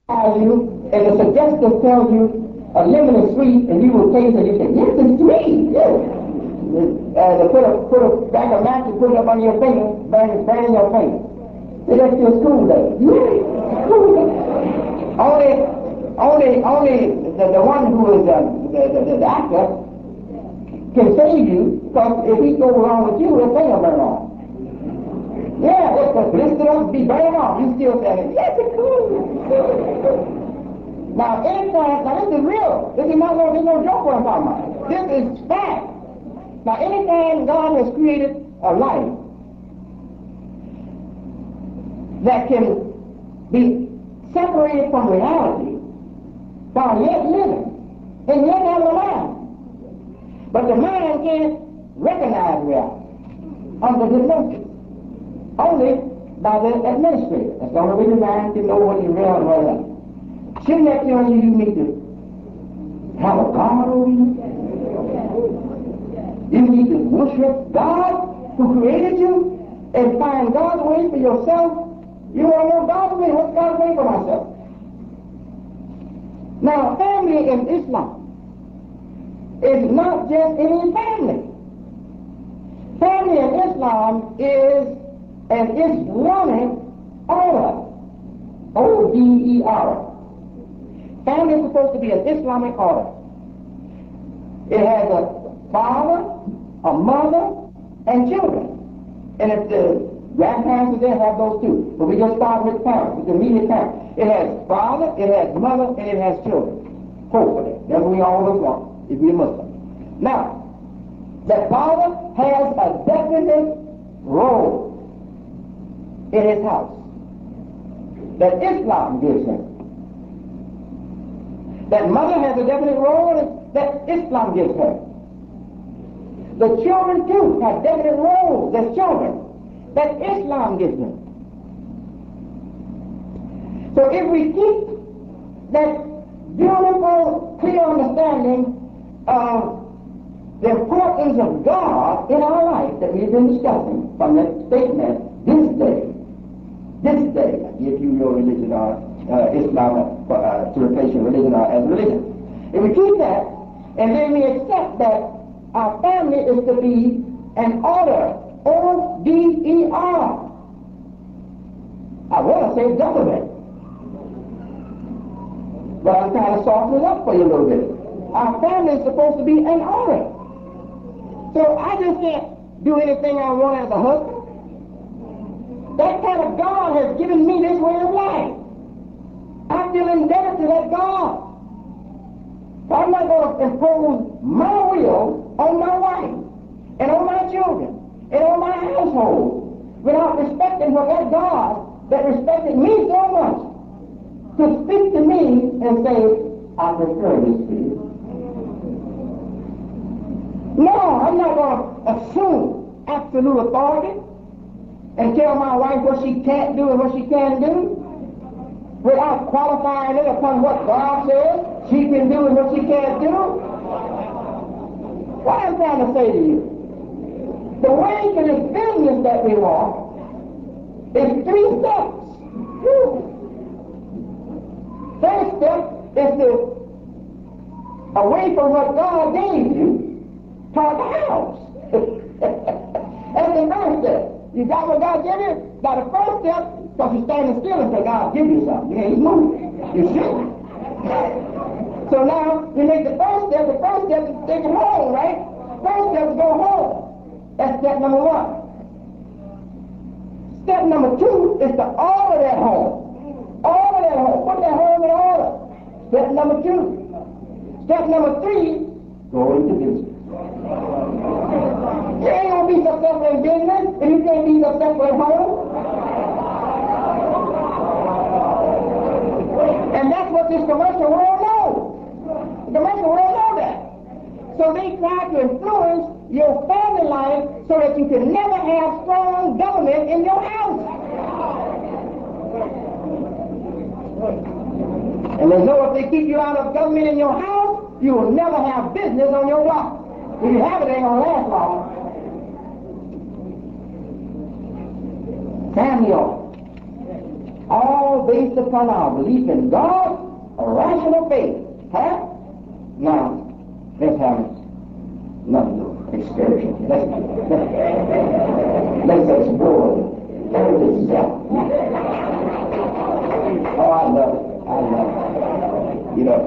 you, and the suggestive tells you a lemon is sweet, and you will taste it, and you say, yes, it's sweet, yes. They put a bag of matches, put it up on your finger, burn your finger. See, that's your school day. Only the one who is the actor can save you, because if he goes along with you, his finger burn off. Yeah, it's a blister up, be burned off. You still saying, yes, it's cool. Now, anytime, now this is real. This is no joke what I'm talking about. This is fact. Now, anytime God has created a life that can be separated from reality while yet living, and yet have a mind. But the mind can't recognize reality under hypnosis. Only by the administrator. That's the only way the mind can know what is real and what isn't. Shouldn't that tell you you need to have a God over you? You need to worship God who created you and find God's way for yourself. You want to know God's way? What's God's way for myself? Now, family in Islam is not just any family. Family in Islam is an Islamic order. O-D-E-R. Family is supposed to be an Islamic order. It has a father, a mother, and children. And if the grandparents are there, have those too. But we just start with parents, with the immediate parents. It has father, it has mother, and it has children. Hopefully. That's what we always want, if we're Muslim. Now, the father has a definite role in his house that Islam gives him. That mother has a definite role that Islam gives her. The children too have definite roles as children that Islam gives them. So if we keep that beautiful, clear understanding of the importance of God in our life that we've been discussing from that statement, this day, if you your religion or Islam to replace your religion or as religion. If we keep that, and then we accept that our family is to be an order, O-D-E-R. I want to say government, but I'm kind of softening it up for you a little bit. Our family is supposed to be an order. So I just can't do anything I want as a husband. That kind of God has given me this way of life. I feel indebted to that God. So I'm not going to impose my will on my wife and on my children and on my household without respecting what that God that respected me so much to speak to me and say, I prefer this to you. No, I'm not going to assume absolute authority and tell my wife what she can't do and what she can do without qualifying it upon what God says she can do and what she can't do. What I'm trying to say to you, the way to this business that we want is 3 steps. First step is to away from what God gave you toward the house. That's the first step. You got what God gave you? Now the first step, because you're standing still and say, God, give you something. You ain't moving. You should. So now, you make the first step is to take it home, right? First step is go home. That's step number 1. Step number 2 is to order that home. Order that home. Put that home in order. Step number 2. Step number 3, go into business. You ain't going to be successful in business if you can't be successful at home. And that's what this commercial world knows. The commercial world knows that. So they try to influence your family life so that you can never have strong government in your house. And they know if they keep you out of government in your house, you will never have business on your watch. If you have it, it ain't going to last long. Family order. all based upon our belief in God, a rational faith. Huh? Now, let's have another little excursion. Let's explore the earth itself. Oh, I love it. I love it. You know,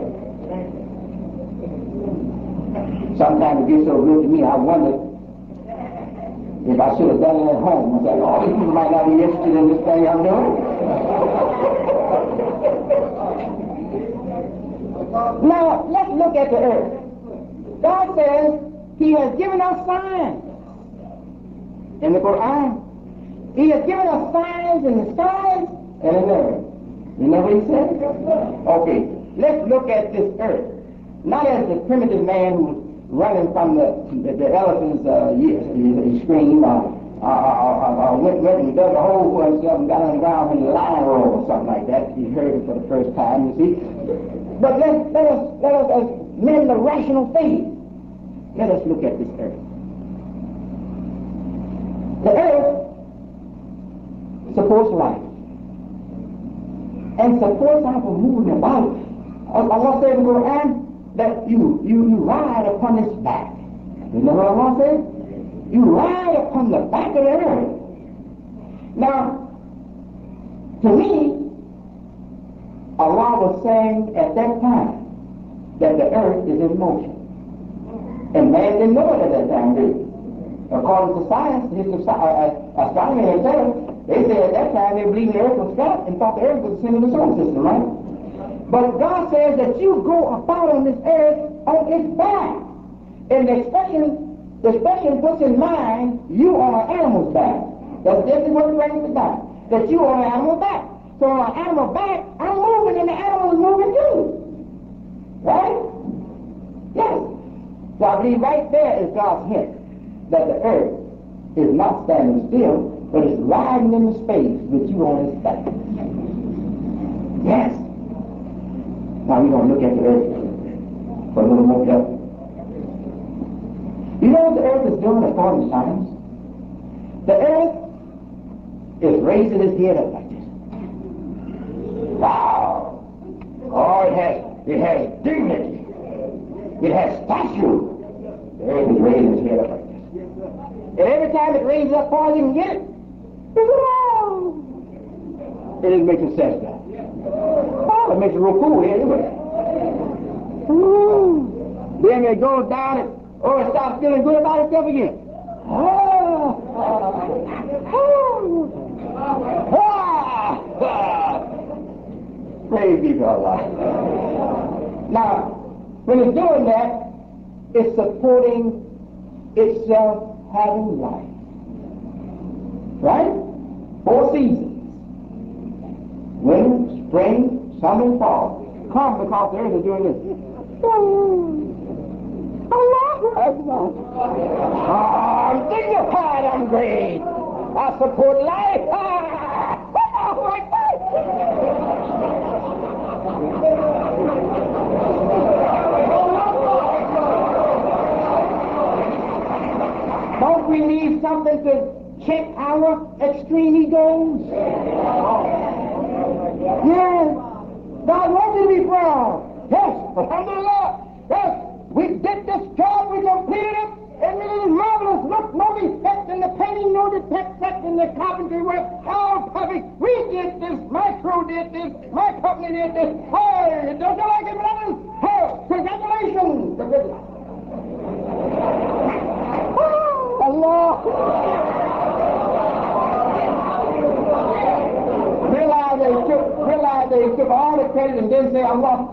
sometimes it gets so good to me, I wonder if I should have done it at home. I said, oh, these people might not be interested in this thing I'm doing. Now, let's look at the earth. God says He has given us signs in the Quran. He has given us signs in the skies and in the earth. You know what He said? Okay, let's look at this earth. Not as the primitive man who's running from the elephant's scream, went and dug a hole for himself and got on the ground when the lion roared or something like that. He heard it for the first time, you see. But let us as men of rational faith, let us look at this earth. The earth supports life and supports our moving about. Allah said in the Quran that you ride upon its back. You know what Allah said? You ride upon the back of the earth. Now, to me, Allah was saying at that time that the earth is in motion. And man didn't know it at that time, did he? According to science, astronomy themselves, they said at that time they believed the earth was flat and thought the earth was the center of the solar system, right? But God says that you go about on this earth on its back. And the expression puts in mind you on an animal's back. That's just what it brings it down. That you on an animal's back. So on an animal's back, I'm moving and the animal is moving too. Right? Yes. So I believe right there is God's hint that the earth is not standing still, but it's riding in the space with you on its back. Yes. Now we're going to look at the earth for a little more depth. You know what the earth is doing according to science? The earth is raising its head up like this. Wow! Oh, it has dignity. It has stature. The earth is raising its head up like this. And every time it raises up far as you can get it, it is making sense now. Oh, it makes it real cool here, anyway. Then it goes down and it starts feeling good about itself again. Praise be to Allah. Now, when it's doing that, it's supporting itself having life. Right? 4 seasons. Winter, spring, summer, and fall. Come because the earth is doing this. I'm dignified, I'm great. I support life. Don't we need something to check our extreme egos? Yes. God wants you to be proud. Yes. Alhamdulillah. Yes. We did this job, we completed it, and it is marvelous. Look, no defect in the painting, no defect in the carpentry work. All perfect. We did this, my crew did this, my company did this. Hey, don't you like it, brothers? Hey, congratulations. Allah. Realize they took all the credit and didn't say Allah.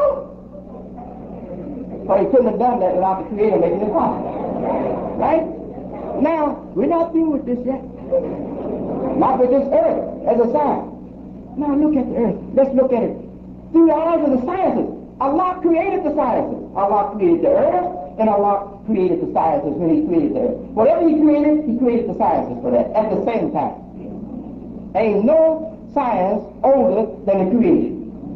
So he couldn't have done that without the Creator making it possible. Right? Now, we're not through with this yet. Not with this earth as a sign. Now look at the earth. Let's look at it through the eyes of the sciences. Allah created the sciences. Allah created the earth, and Allah created the sciences when He created the earth. Whatever He created the sciences for that at the same time. Ain't no science older than the creation.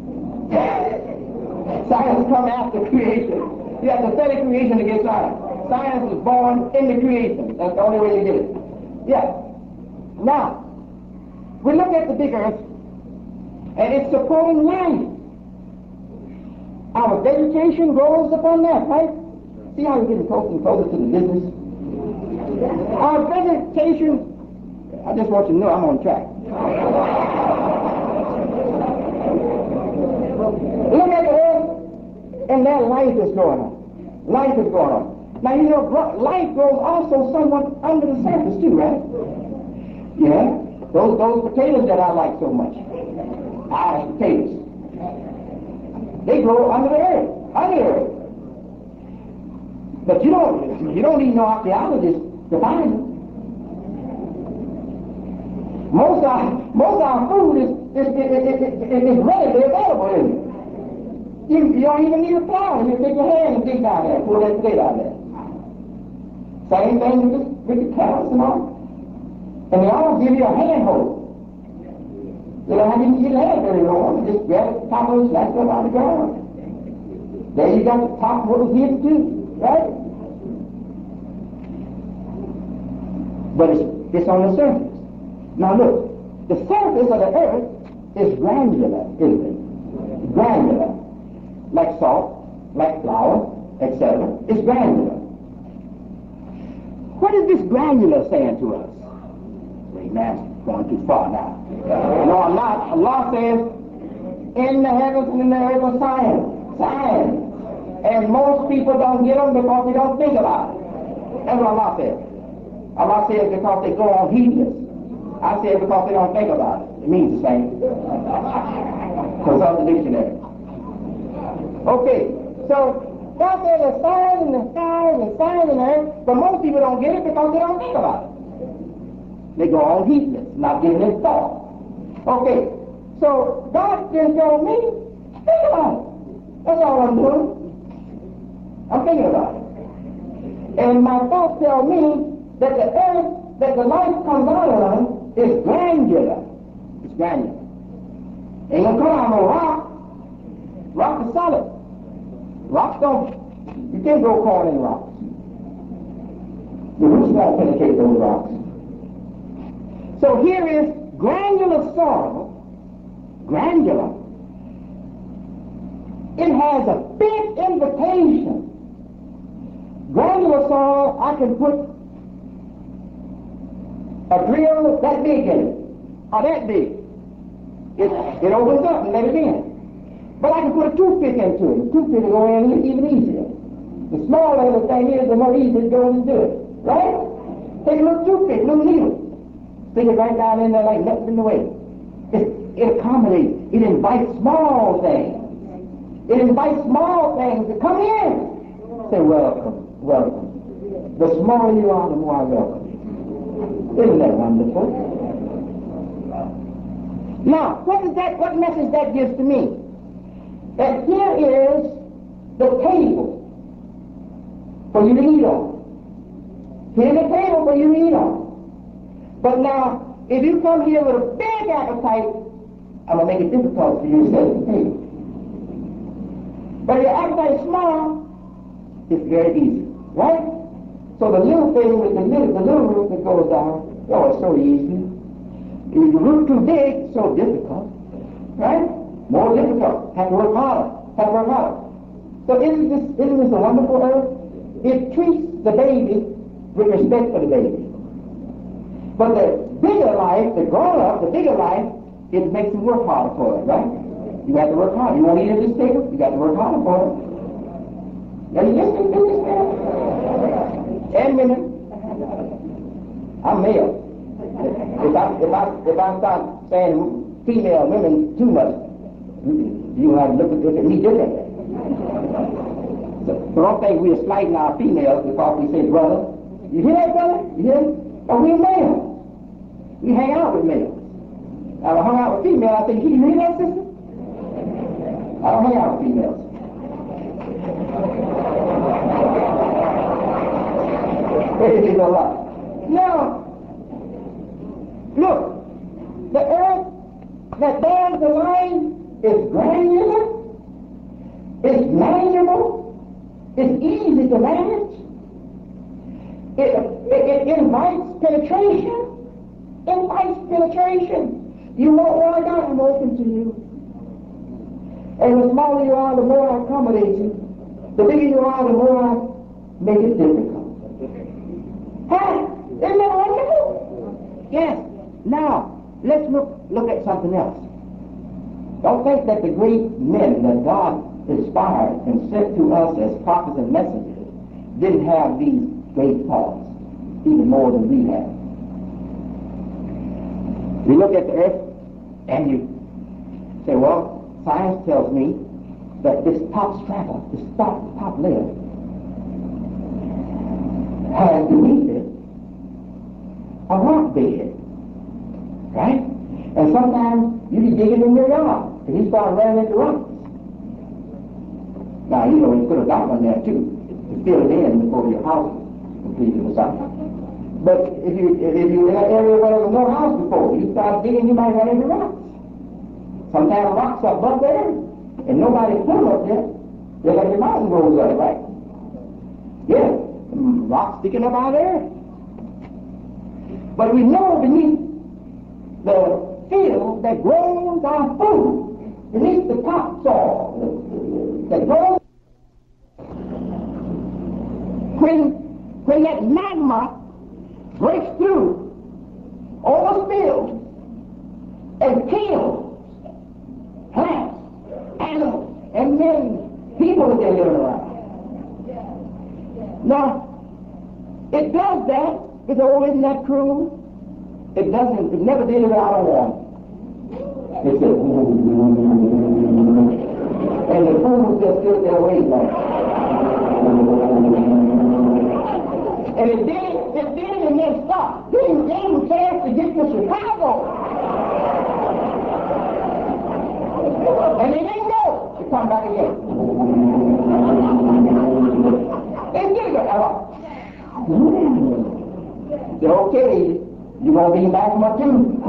Science come after creation. You have to study creation to get science. Science was born in the creation. That's the only way you get it. Yeah. Now, we look at the big earth, And it's supporting life. Our vegetation grows upon that, right? See how we're getting closer and closer to the business? Our vegetation, I just want you to know I'm on track. Look at the earth, and that life is going on. Life is going on. Now, you know, life grows also somewhat under the surface too, right? Yeah. Those potatoes that I like so much. Irish potatoes. They grow under the earth. Under the earth. But you don't need no archaeologist to find them. Most of our food is readily available, isn't it? You don't even need a plow. You take your hand and dig down there, pull that potato out there. Same thing with the carrots and all. And they all give you a handhold. You don't have to get your hand very long. Just grab the top of it, snatch it up out of the ground. There you got the top what was hidden too, right? But it's on the surface. Now look, the surface of the earth is granular, isn't it? Granular. Like salt, like flour, etc. It's granular. What is this granular saying to us? Amen. Going too far now. No, I'm not. Allah says, in the heavens and in the earth are signs. Signs. And most people don't get them because they don't think about it. That's what Allah says. Allah says because they go on heedless. I said because they don't think about it. It means the same. Consult the dictionary. Okay, so God says there's signs in the sky and signs in the earth, but most people don't get it because they don't think about it. They go on heedless, not giving it thought. Okay, so God then told me, think about it. That's all I'm doing. I'm thinking about it. And my thoughts tell me that the earth that the life comes out of is granular. It's granular. Ain't gonna come out of no rock. Rock is solid. Rocks don't, you can't grow corn in rocks. The roots won't penetrate those rocks. So here is granular soil, granular. It has a big invitation. Granular soil, I can put a drill that big in it, or that big. It opens up and let it in. But I can put a toothpick into it. The toothpick will go in even easier. The smaller the thing is, the more easy it goes into it. Right? Take a little toothpick, a little needle. Stick it right down in there like nothing in the way. It accommodates. It invites small things. It invites small things to come in. Say, welcome, welcome. The smaller you are, the more I welcome you. Isn't that wonderful? Now, what message that gives to me? That here is the table for you to eat on. Here's the table for you to eat on. But now, if you come here with a big appetite, I'm going to make it difficult for you to set the table. But if your appetite is small, it's very easy, right? So the little thing with the little root that goes down, oh, it's so easy. If the root too big, it's so difficult, right? More difficult. Have to work harder. Have to work harder. So isn't this a wonderful earth? It treats the baby with respect for the baby. But the bigger life, the grown up, the bigger life, it makes him work harder for it, right? You have to work hard. You want to eat at this table? You got to work harder for it. Now you listen to this man? 10 minutes. I'm male. If I start saying female women too much, you have to look at me differently. So don't think we're slighting our females because we say brother. You hear that, brother? You hear it? But we're males. We hang out with males. I hung out with females. I think, you hear that, sister? I don't hang out with females. Praise the Lord. Now, look, the earth that bears the life is granular, it's manageable, it's easy to manage, it invites penetration. You want what I got, I'm open to you. And the smaller you are, the more I accommodate you. The bigger you are, the more I make it difficult. Huh? Isn't that wonderful? Yes. Now, let's look at something else. Don't think that the great men that God inspired and sent to us as prophets and messengers didn't have these great thoughts, even more than we have. You look at the earth and you say, well, science tells me that this top strata, this top layer, has beneath it a rock bed, right? And sometimes you be digging in your yard and you start running into rocks. Now, you know, you put a dock on there too to fill it in before your house is completed or something. But if you're in an area where there was no house before, you start digging, you might run into rocks. Sometimes rocks are above there, and nobody put them up there. Just like the mountain goes up, right? Yeah, rocks sticking up out there. But we know beneath the field that grows our food, beneath the topsoil that grows. When that magma breaks through all the fields and kills plants, animals, and men, people that they're living around. Now, it does that, because oh, isn't that cruel? It doesn't, it never did it without a warning. It said, and the fools just stood there waiting like and it did, and then stopped. He didn't get a chance to get to Chicago. And he didn't go to come back again. They did go. They're okay. You're going to be back much too.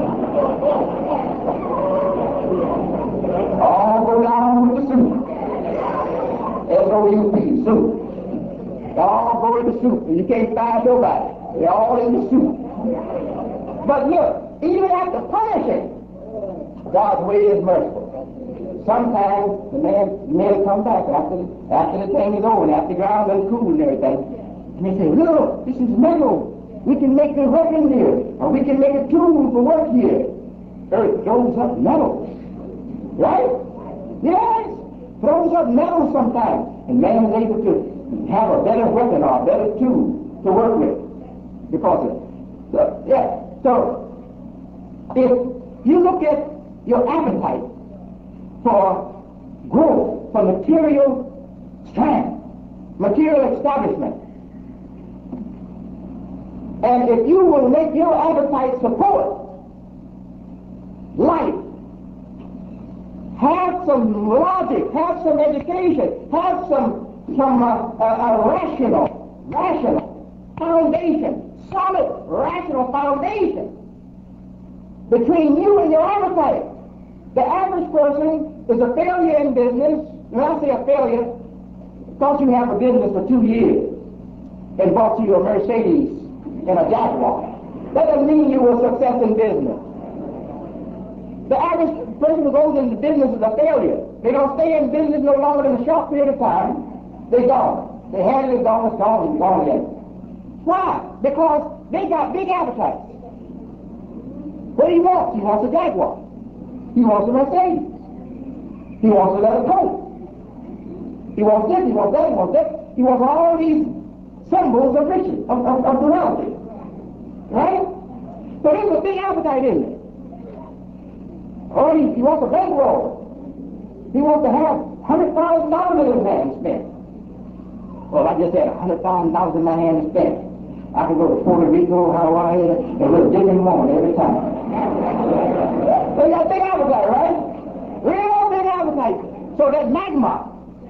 All go down with the soup. S-O-U-P, soup. All go in the soup, and you can't find nobody. They're all in the soup. But look, even after punishing, God's way is merciful. Sometimes the men come back after the thing is over, and after the ground is cool and everything, and they say, look, this is metal. We can make a weapon here, or we can make a tool for work here. Earth throws up metal. Right? Yes, throws up metal sometimes, and man is able to have a better weapon or a better tool to work with because of it. So if you look at your appetite for growth, for material strength, material establishment, and if you will make your appetite support life, have some logic, have some education, have some rational foundation, solid, rational foundation between you and your appetite. The average person is a failure in business. When I say a failure, because you have a business for 2 years and bought you a Mercedes and a Jaguar, that doesn't mean you were a success in business. The average person who goes into business is a failure. They don't stay in business no longer than a short period of time. They're gone. They had it, it's gone, it's gone, it's gone again. Why? Because they got big appetites. What do he want? He wants a Jaguar. He wants a Mercedes. He wants a leather coat. He wants this, he wants that, he wants that. He wants all these symbols of riches, of morality. Right? So there's a big appetite in it. Or he wants a bankroll. He wants to have $100,000 in his hand spent. Well, I just had $100,000 in my hand to spend. I can go to Puerto Rico, Hawaii, and look different woman every time. So you got a big appetite, right? Real big appetite. So that magma,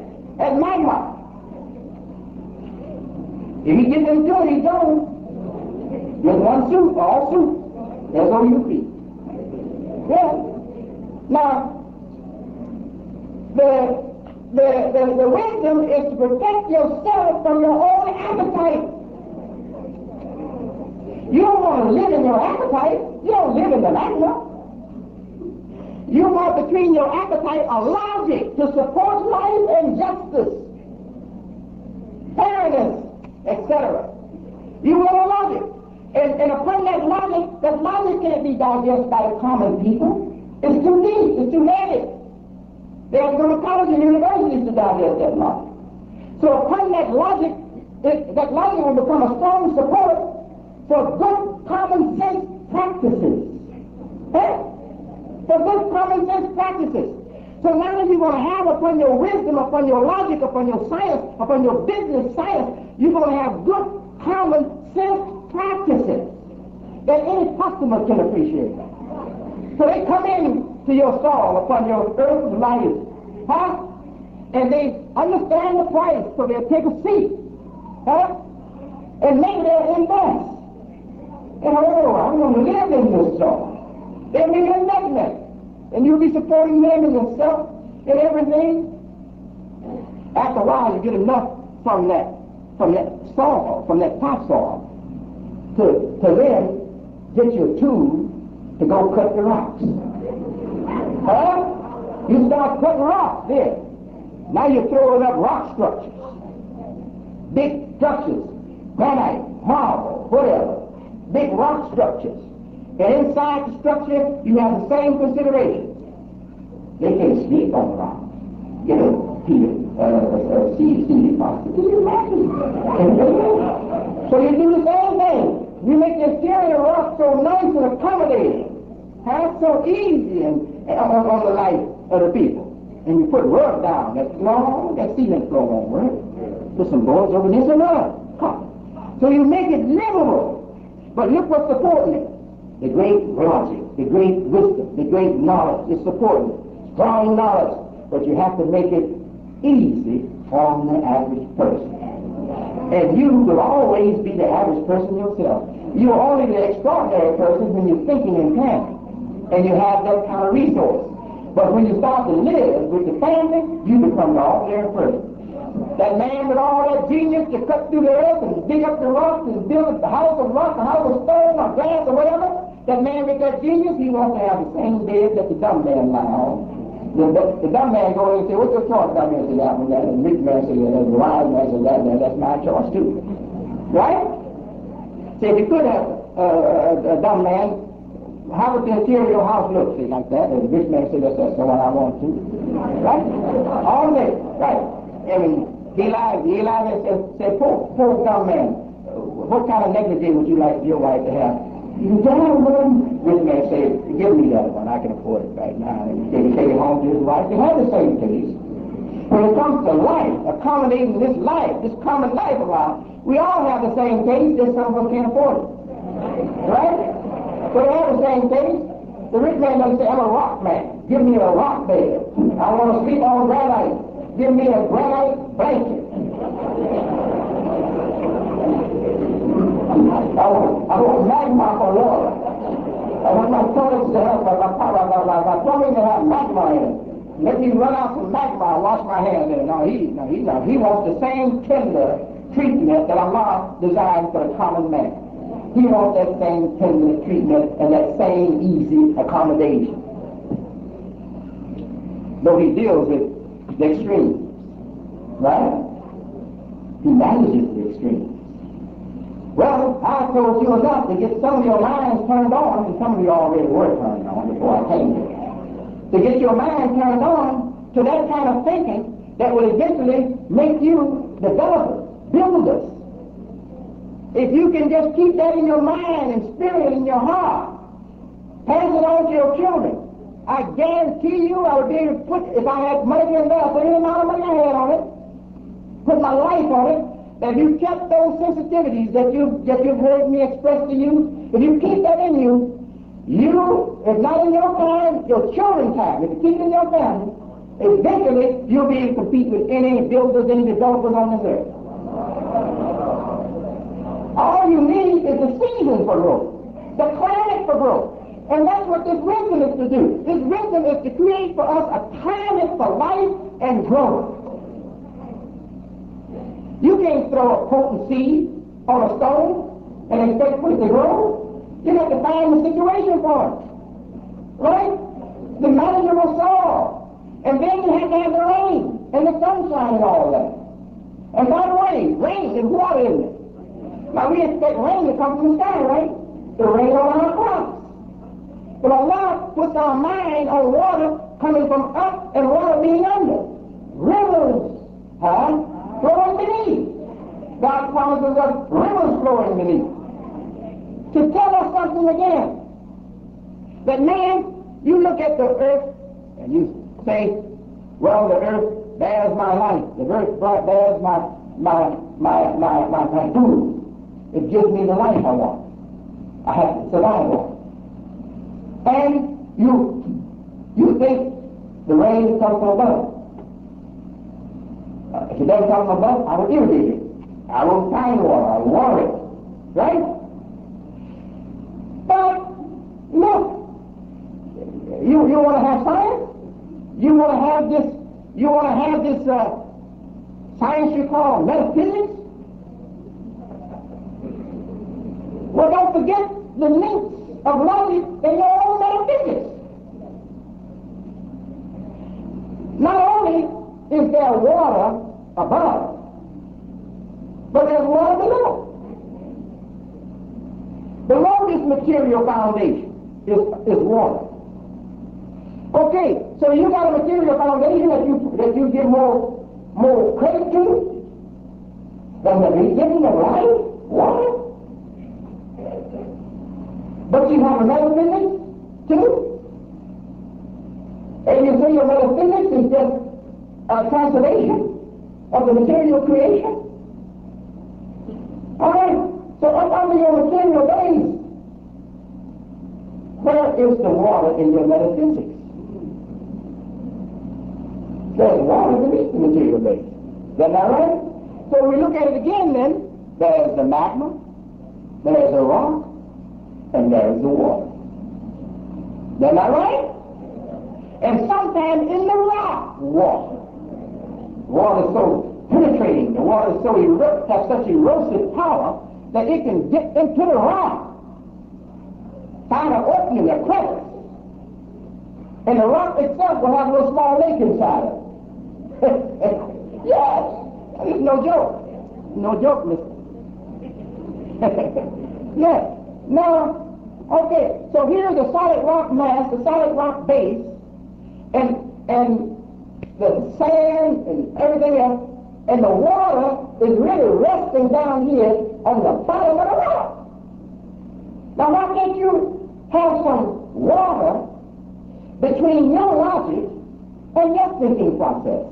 if he gets into it, he's done. Just one soup, all soup. S-O-U-P. Yeah. Now, the wisdom is to protect yourself from your own appetite. You don't want to live in your appetite. You don't live in the magma. You want between your appetite a logic to support life and justice, fairness, etc. You want a logic. And upon that logic can't be digested by the common people. It's too deep, it's too heavy. They have to go to college and universities to digest that logic. So upon that logic will become a strong support for good common sense practices. For good common sense practices. So now that you're going to have upon your wisdom, upon your logic, upon your science, upon your business science, you're going to have good common sense practices that any customer can appreciate. So they come in to your stall upon your earth life, and they understand the price, so they'll take a seat, and maybe they'll invest. And I'm going to live in this stall. They'll be an investment, and you'll be supporting them and yourself and everything. After a while, you get enough from that soil, from that topsoil, to then get your tool to go cut the rocks. You start cutting rocks there. Now you're throwing up rock structures, big structures, granite, marble, whatever, big rock structures. And inside the structure, you have the same consideration. They can't sleep on the rock. You know, Peter, Steve Foster. Can you imagine? So you do the same thing. You make the exterior rock so nice and accommodating, so easy on the life of the people. And you put rug down, that cement floor won't work. Put some boards over this and that. So you make it livable. But look what's supporting it. The great logic, the great wisdom, the great knowledge is supporting it. Strong knowledge. But you have to make it easy on the average person. And you will always be the average person yourself. You're only the extraordinary person when you're thinking and planning. And you have that kind of resource. But when you start to live with the family, you become the ordinary person. That man with all that genius to cut through the earth and dig up the rocks and build the house of rock, a house of stone, or glass, or whatever, that man with that genius, he wants to have the same bed that the dumb man lie on. The dumb man goes and say, what's your choice? Dumb man says that one, that. And the rich man says that, and the wise man says that, and that's my choice too. Right? See, if you could have a dumb man, how would the interior of your house look? See, like that. And the rich man says that's the one I want to. Right? All day. Right. I mean, he lied and said, poor dumb man, what kind of negligee would you like your wife to have? You damn one. Rich man said, give me that one, I can afford it right now. And he take it home to his wife. They have the same taste. When it comes to life, accommodating this life, this common life of ours, we all have the same taste, just some of us can't afford it. Right? But they have the same taste. The rich man doesn't say, I'm a rock man. Give me a rock bed. I want to sleep on granite. Give me a granite blanket. I want magma for water. I want my toilets to have, my plumbing to have magma in it. Let me run out some magma and wash my hands in it. He wants the same tender treatment that Allah designed for the common man. He wants that same tender treatment and that same easy accommodation. Though he deals with the extremes, right? He manages the extremes. Well, I told you enough to get some of your minds turned on, and some of you already were turned on before I came here. To get your mind turned on to that kind of thinking that will eventually make you developers, builders. If you can just keep that in your mind and spirit in your heart, pass it on to your children, I guarantee you I would be able to put, if I had money to invest, put any amount of money I had on it, put my life on it, that if you kept those sensitivities that you've heard me express to you, if you keep that in you, if not in your time, your children's time, if you keep it in your family, eventually you'll be able to compete with any builders, any developers on this earth. All you need is the season for growth, the climate for growth. And that's what this wisdom is to do. This wisdom is to create for us a climate for life and growth. You can't throw a potent seed on a stone and expect for it to grow. You have to find the situation for it. Right? the manageable soil. And then you have to have the rain and the sunshine and all that. And by the way, rain is water, isn't it? Now we expect rain to come from the sky, right? To rain on our crops. But Allah puts our mind on water coming from up and water being under. Rivers, flowing beneath. God promises us rivers flowing beneath. To tell us something again. That man, you look at the earth and you say, well, the earth bears my life. The earth bears my food. It gives me the life I want. I have to survive on. And you think the rain comes from above. If it doesn't come from above, I will irrigate it. I will find water. I will water it. Right? But look, you want to have science? You want to have this science you call metaphysics? Well, don't forget the links of logic in your own metaphysics. Not only is there water above, but there's water below. Below this material foundation is water. Okay, so you got a material foundation that you give more credit to than the beginning of life, water. But you have another metaphysics too? And you say your metaphysics is just a translation of the material creation? Alright, so up under your material base, where is the water in your metaphysics? There's water beneath the material base. Is that not right? So we look at it again then, there's the magma, there's the rock, and there's the water. Is that not right? And sometimes in the rock, water is so penetrating, the water is so has such erosive power that it can dip into the rock, find an opening, a crevice, and the rock itself will have a little small lake inside of it. Yes, it's no joke. No joke, mister. Yes. Now, okay, so here's the solid rock mass, the solid rock base, and the sand and everything else, and the water is really resting down here on the bottom of the rock. Now, why can't you have some water between your logic and your thinking process?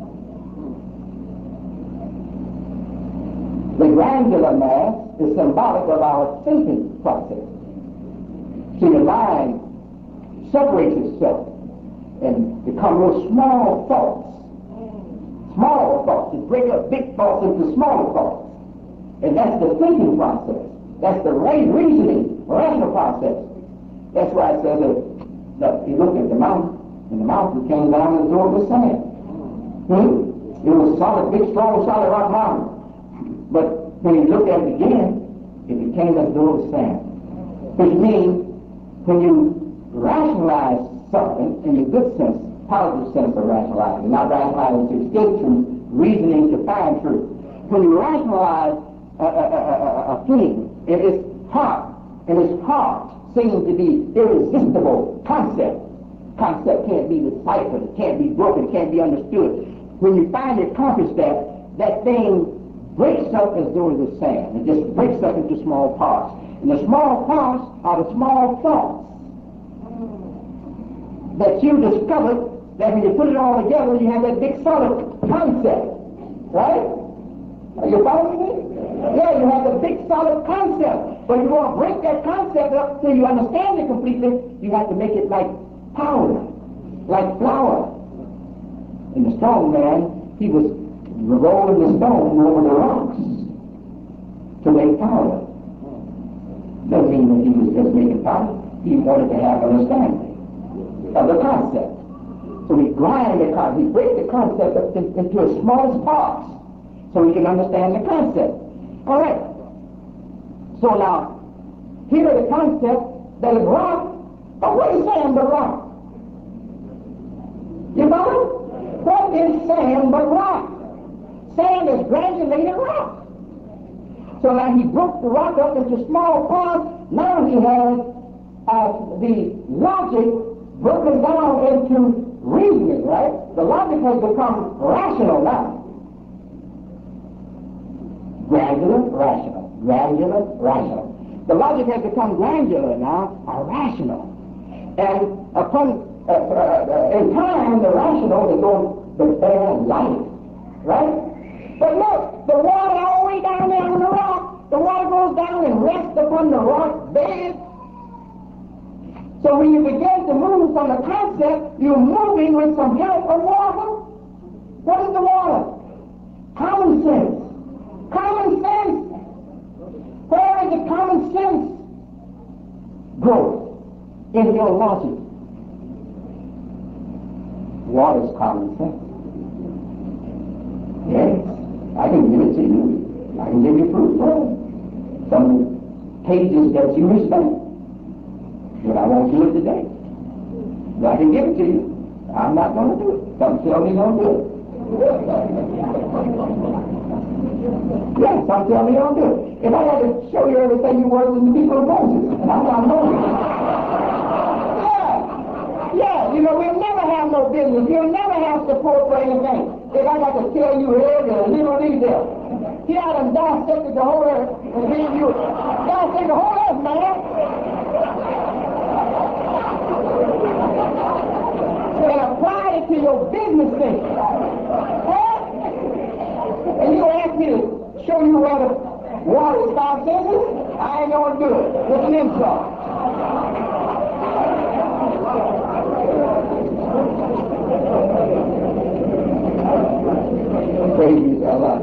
The granular mass is symbolic of our thinking process. See, the mind separates itself and becomes real small thoughts. Small thoughts. It breaks up big thoughts into small thoughts. And that's the thinking process. That's the reasoning, rational process. That's why it says that you look at the mountain, and the mountain came down and absorbed the sand. It was solid, big, strong, solid rock mountain. But when you look at it again, it became as though it was sand. Which means, when you rationalize something in the good sense, positive sense of rationalizing, not rationalizing to escape truth, reasoning to find truth. When you rationalize a thing in its heart, seems to be irresistible concept. Concept can't be deciphered, it can't be broken, it can't be understood. When you finally accomplish that thing breaks up as though it was sand. It just breaks up into small parts. And the small parts are the small thoughts that you discovered, that when you put it all together, you have that big solid concept. Right? Are you following me? Yeah, you have the big solid concept. But you want to break that concept up till you understand it completely, you have to make it like powder, like flour. And the strong man, he was rolling the stone over the rocks to make powder. Doesn't mean that he was just making powder. He wanted to have understanding of the concept. So we grind the concept, we break the concept up into its smallest parts so we can understand the concept. All right. So now, here is the concept that is rock. But what is saying but rock? You know? What is sand but rock? Sand is granulated rock. So now he broke the rock up into small parts. Now he has the logic broken down into reasoning, right? The logic has become rational now. Granular, rational. Granular, rational. The logic has become granular now, or rational. And upon, in time, the rational is going to bear life, right? But look, the water all the way down there on the rock, the water goes down and rests upon the rock bed. So when you begin to move from the concept, you're moving with some help of water. What is the water? Common sense. Common sense. Where is the common sense growth in your logic? Water is common sense. Yes, I can give it to you. I can give you proof for it. Some pages that you respect. But I won't do it today. But I can give it to you. I'm not going to do it. Some tell me don't do it. Yes, some tell me don't do it. If I had to show you everything you were with the people of Moses, I'm not going to. Yeah, you know, we'll never have no business. We'll never have support for anything. If I got to tell you every little detail. Here I done dissected the whole earth and gave you dissected the whole earth, man. And apply it to your business thing. Huh? And you ask me to show you where the water is 5 cents? I ain't going to do it. It's an insult. Praise you, Allah.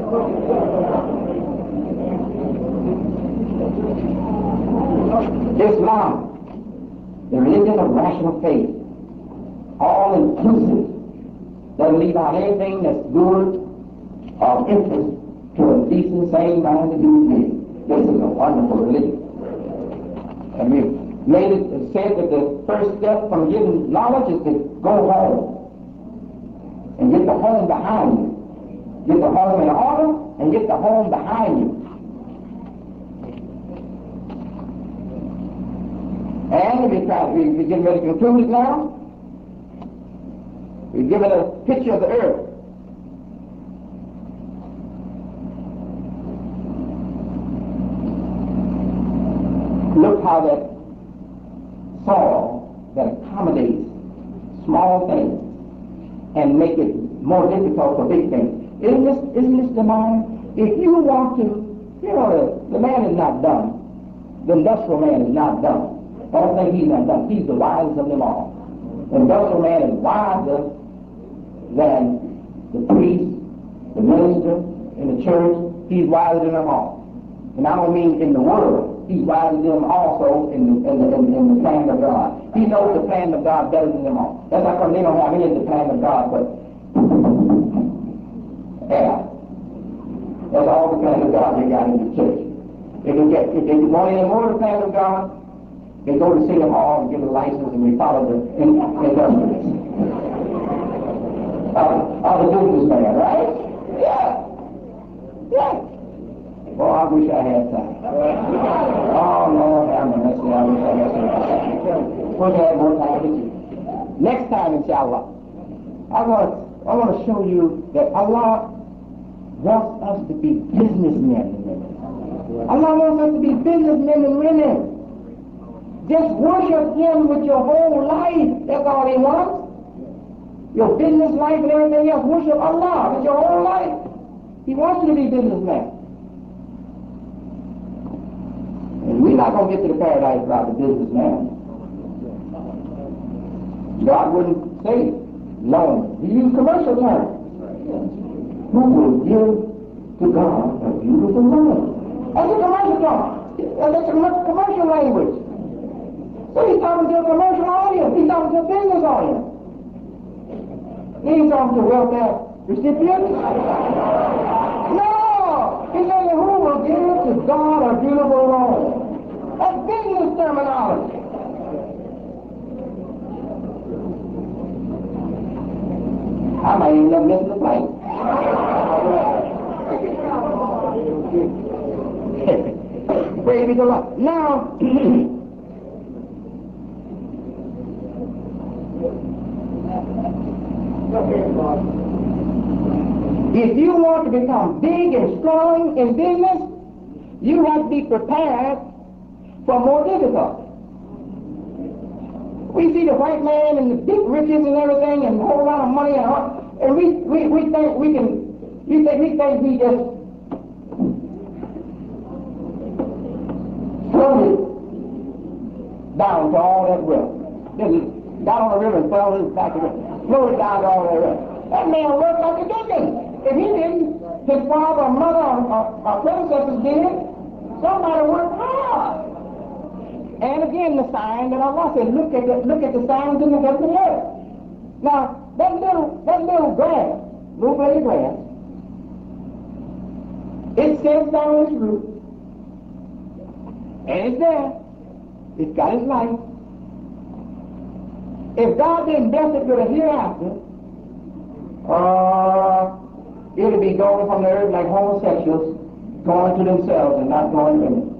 Islam, the religion of rational faith, all inclusive, doesn't leave out anything that's good or interest to a decent, sane minded human being. This is a wonderful religion. And we made it said that the first step from getting knowledge is to go home and get the home behind you. Get the home in order and get the home behind you. And we're getting ready to conclude it now. We're given a picture of the earth. Look how that soil that accommodates small things and make it more difficult for big things. Isn't this the mind? If you want to, you know, the man is not dumb. The industrial man is not dumb. Don't think he's not dumb. He's the wisest of them all. The industrial man is wiser than the priest, the minister, in the church. He's wiser than them all. And I don't mean in the world. He's wiser than them also in the plan of God. He knows the plan of God better than them all. That's not because they don't have any of the plan of God, but yeah. That's all the plan of God they got in the church. If they want any more of the plan of God, they go to City Hall and get a license and we follow the industrialists. Or the businessman, right? Yeah. Yeah. Well, I wish I had time. Oh, Lord, have mercy. I wish I had some. Wish I had more time with you. Next time, inshallah, I want to show you that Allah wants us to be businessmen and women. Allah wants us to be businessmen and women. Just worship Him with your whole life. That's all He wants. Your business life and everything else. Worship Allah with your whole life. He wants you to be businessmen. And we're not going to get to the paradise without the businessman. God wouldn't say loan. He used commercial terms. Who will give to God a beautiful loan? That's a commercial term. That's a commercial language. So he's talking to a commercial audience. He's talking to a business audience. He ain't talking to welfare recipients. No! He's saying who will give to God a beautiful loan? That's business terminology. I might end up missing the flight. Praise be the Lord. Now, if you want to become big and strong in business, you have to be prepared for more difficulty. We see the white man and the big riches and everything and a whole lot of money and we think we can, we think we just floated down to all that wealth. Down on the river and fell in back of it. Floated down to all that wealth. That man worked like a dickens. If he didn't, his father or mother or predecessors did, somebody worked hard. And again, the sign that Allah said, look at the signs in the heaven and earth. Now, that little grass, little blade of grass, it sets down its root, and it's there. It's got its life. If God didn't bless it with a hereafter, it'll be going from the earth like homosexuals, going to themselves and not going to women.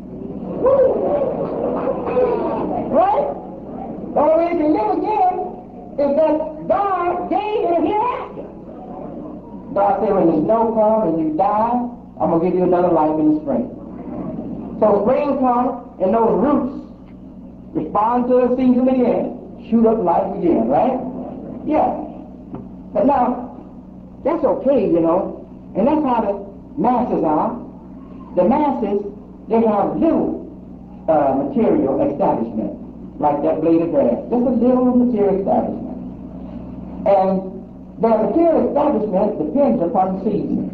Right? The only way you can live again is that God gave it a hereafter. God said, when the snow comes and you die, I'm going to give you another life in the spring. So spring comes and those roots respond to the season again, shoot up life again, right? Yeah. But now, that's okay, you know, and that's how the masses are. The masses, they have little material establishment, like that blade of grass, just a little material establishment. And their material establishment depends upon the season.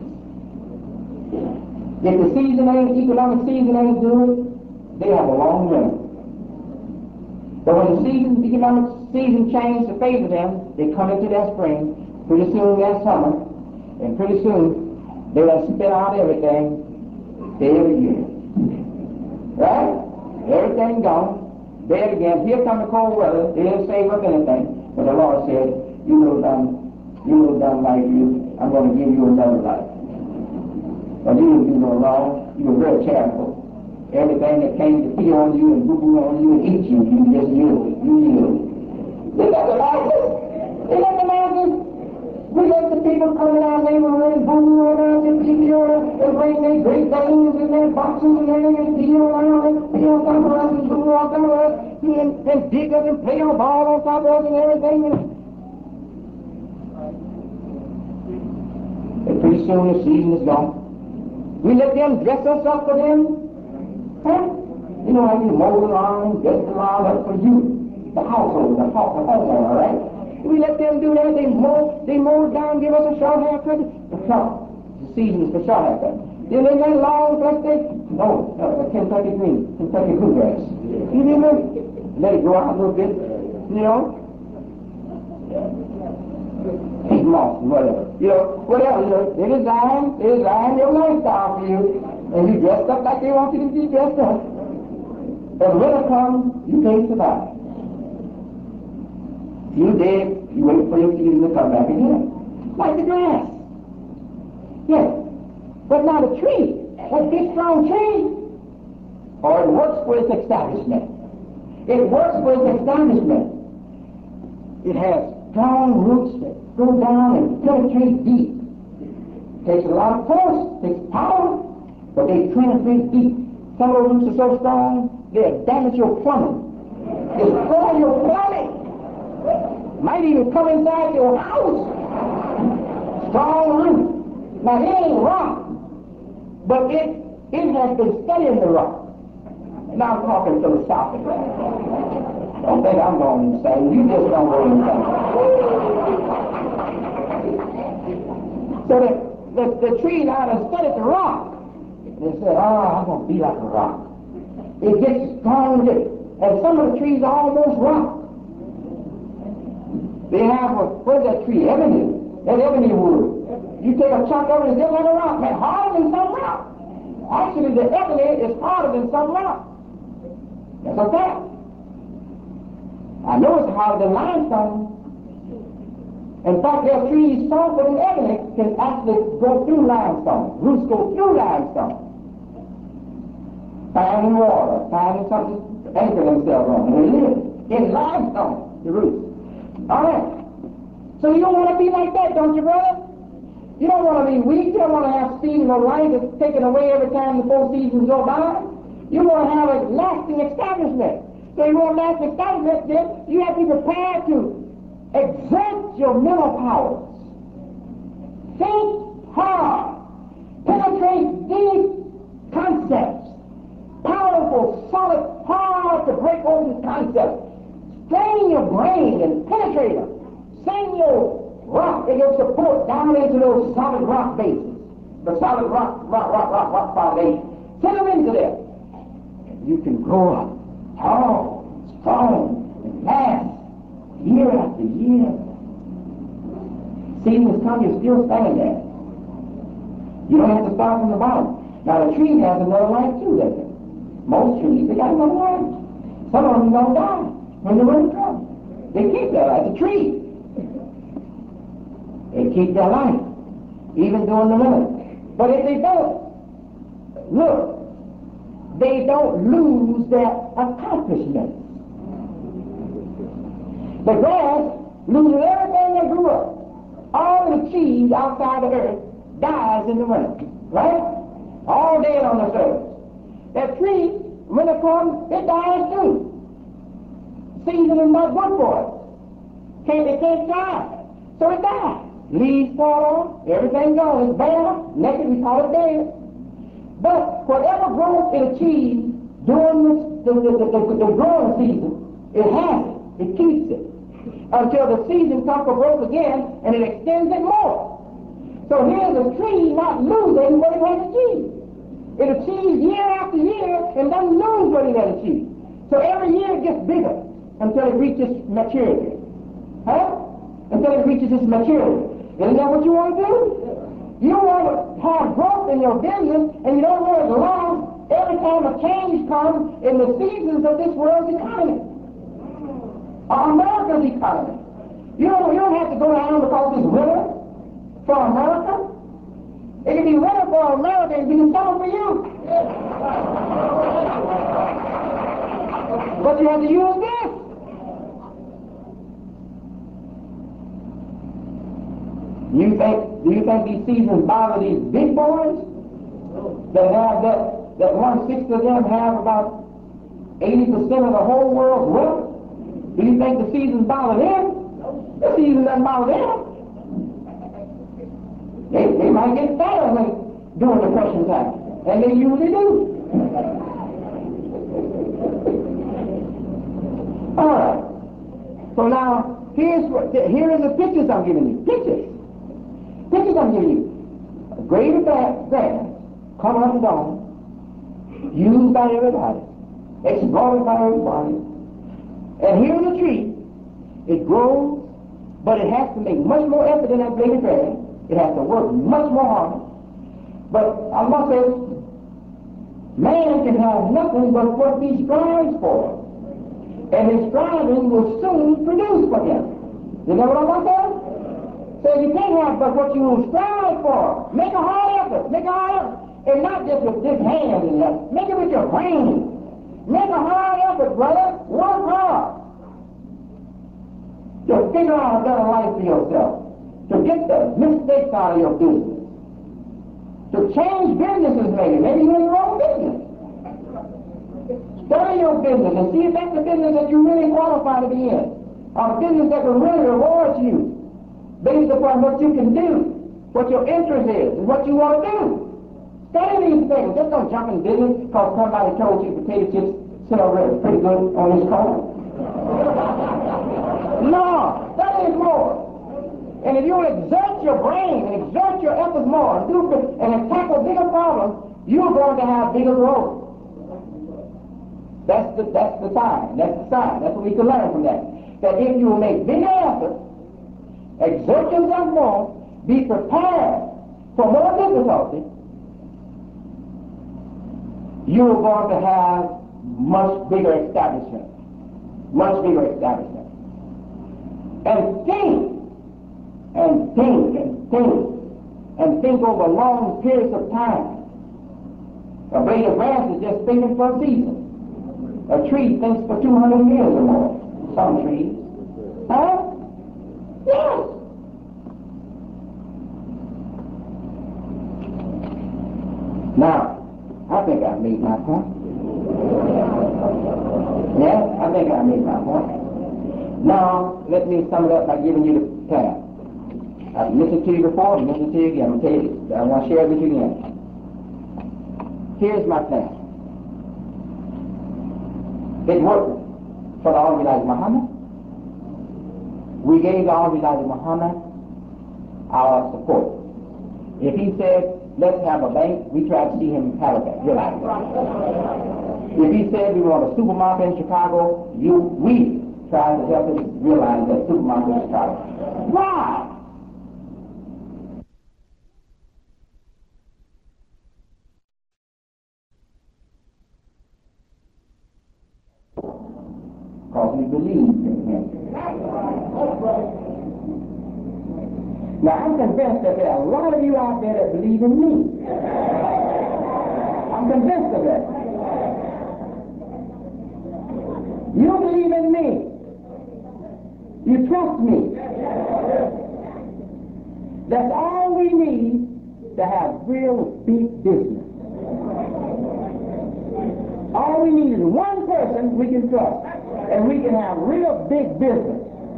If the season ain't, economic season ain't good, they have a long winter. But when the economic season changes to favor them, they come into their spring, pretty soon their summer, and pretty soon they'll spit out everything every year. Right? Everything gone. Dead again. Here come the cold weather. They didn't save up anything. But the Lord said, you little dumb like you, I'm going to give you another life. But you didn't do no wrong. You were very charitable. Everything that came to pee on you and boo-boo on you and eat you, you just yielded. You yielded. Isn't that the masses? Isn't that the masses? We let the people come in our neighborhood and boo-boo on us and pee on us and bring their great things in their boxes and everything and pee on us and pee on top of us and boo on top of us and dig us and play on ball on top of us and everything. And pretty soon the season is gone. We let them dress us up for them. Huh? You know how you mow the lawn, dress the lawn up for you, the household, the homeowner, right? We let them do that. They mow it down, give us a short haircut. The season is for short haircut. Then they get long, Kentucky bluegrass. You know, let it grow out a little bit, you know. Moss, whatever. You know, whatever. You know, they design your lifestyle for you. And you dressed up like they want you to be dressed up. But when winter comes, you can't survive. You dead, you wait for your season to come back again. Like the grass. Yes. But not a tree. A big strong tree. Or it works for its establishment. It works for its establishment. It has strong roots that go down and penetrate deep. Takes a lot of force, takes power, but they penetrate deep. Some of the roots are so strong, they'll damage your plumbing. Destroy your plumbing. Might even come inside your house. Strong root. Now it ain't rock, but it has been studying the rock. Now I'm talking philosophically. Don't think I'm going insane. You just don't go insane. So the tree now has studied the rock. They said, I'm going to be like a rock. It gets strong, and some of the trees are almost rock. They have, what is that tree? Ebony. That ebony wood. You take a chunk of it, it's just like a rock, man, harder than some rock. Actually, the ebony is harder than some rock. That's a fact. I know it's harder than limestone. In fact, there are trees stronger than ebony can actually go through limestone. Roots go through limestone. Finding water, finding something to anchor themselves on. They live in limestone, the roots. All right. So you don't want to be like that, don't you, brother? You don't want to be weak. You don't want to have seasonal life that's taken away every time the 4 seasons go by. You want to have a lasting establishment. So you want a lasting establishment, then you have to be prepared to exert your mental powers. Think hard. Penetrate deep concepts. Powerful, solid, hard to break open concepts. Strain your brain and penetrate them. Send your rock and your support down into those solid rock bases. The solid rock foundation. Send them into there. You can grow up tall, strong, and last year after year. Seasons come, you're still standing there. You don't have to start from the bottom. Now the tree has another life too, doesn't it? Most trees, they got another life. Some of them don't die when the winter comes. They keep their life. The tree. They keep their life, even during the winter. But if they don't, look, they don't lose their accomplishments. The grass loses everything that grew up. All the trees outside the earth dies in the winter, right? All dead on the surface. That tree, when it comes, it dies too. Season is not good for it. It can't thrive. So it dies. Leaves fall off, everything gone. It's bare, naked, we call it dead. But whatever growth it achieves during the growing season, it has it. It keeps it. Until the season comes for growth again, and it extends it more. So here's a tree not losing what it has achieved. It achieves year after year and doesn't lose what it has achieved. So every year it gets bigger until it reaches maturity. Huh? Until it reaches its maturity. Isn't that what you want to do? You want to have growth in your business, and you don't want it to last every time a change comes in the seasons of this world's economy. Or America's economy. You don't have to go down because it's winter for America. It can be winter for America and be summer for you. But you have to use this. Do you think these seasons bother these big boys that have that 1/6 of them have about 80% of the whole world's wealth? Do you think the seasons bother them? The season doesn't bother them. They might get fatter when during depression time, and they usually do. All right. So now here is the pictures I'm giving you. Pictures I'm giving you. A grave of grass, coming up and down, used by everybody, exploited by everybody. And here's a tree. It grows, but it has to make much more effort than that blade of grass. It has to work much more hard. But I must say, man can have nothing but what he strives for. And his striving will soon produce for him. You know what I'm going to say? So you can't have but what you strive for. Make a hard effort. Make a hard effort. And not just with this hand and that. Make it with your brain. Make a hard effort, brother. Work hard. To figure out a better life for yourself. To get the mistakes out of your business. To change businesses maybe. Maybe you're in the wrong business. Study your business and see if that's the business that you really qualify to be in. Or the business that will really reward you. Based upon what you can do. What your interest is. And what you want to do. Study these things. Just don't jump in business because somebody told you potato chips sit over pretty good on this corner. No, study it more. And if you exert your brain and exert your efforts more and tackle bigger problems, you're going to have bigger growth. That's the sign. That's the sign. That's what we can learn from that. That if you make bigger efforts, exert yourself more, be prepared for more difficulty, you're going to have much bigger establishment. Much bigger establishment. And think and think over long periods of time. A blade of grass is just thinking for a season. A tree thinks for 200 years or more. Some trees. Huh? Yes. Now, I think I've made my point. Yes, I think I made my point. Now, let me sum it up by giving you the plan. I've listened to you before, I've listened to you again. I'm going to tell you, I want to share it with you again. Here's my plan. It worked for the Honorable Elijah Muhammad. We gave the Honorable Elijah Muhammad our support. If he said, let's have a bank, we tried to see him have a bank. Realize that. If he said we want a supermarket in Chicago, we tried to help him realize that supermarket in Chicago. Why? Because we believe in him. Now, I'm convinced that there are a lot of you out there that believe in me. I'm convinced of that. You believe in me. You trust me. That's all we need to have real big business. All we need is one person we can trust, and we can have real big business.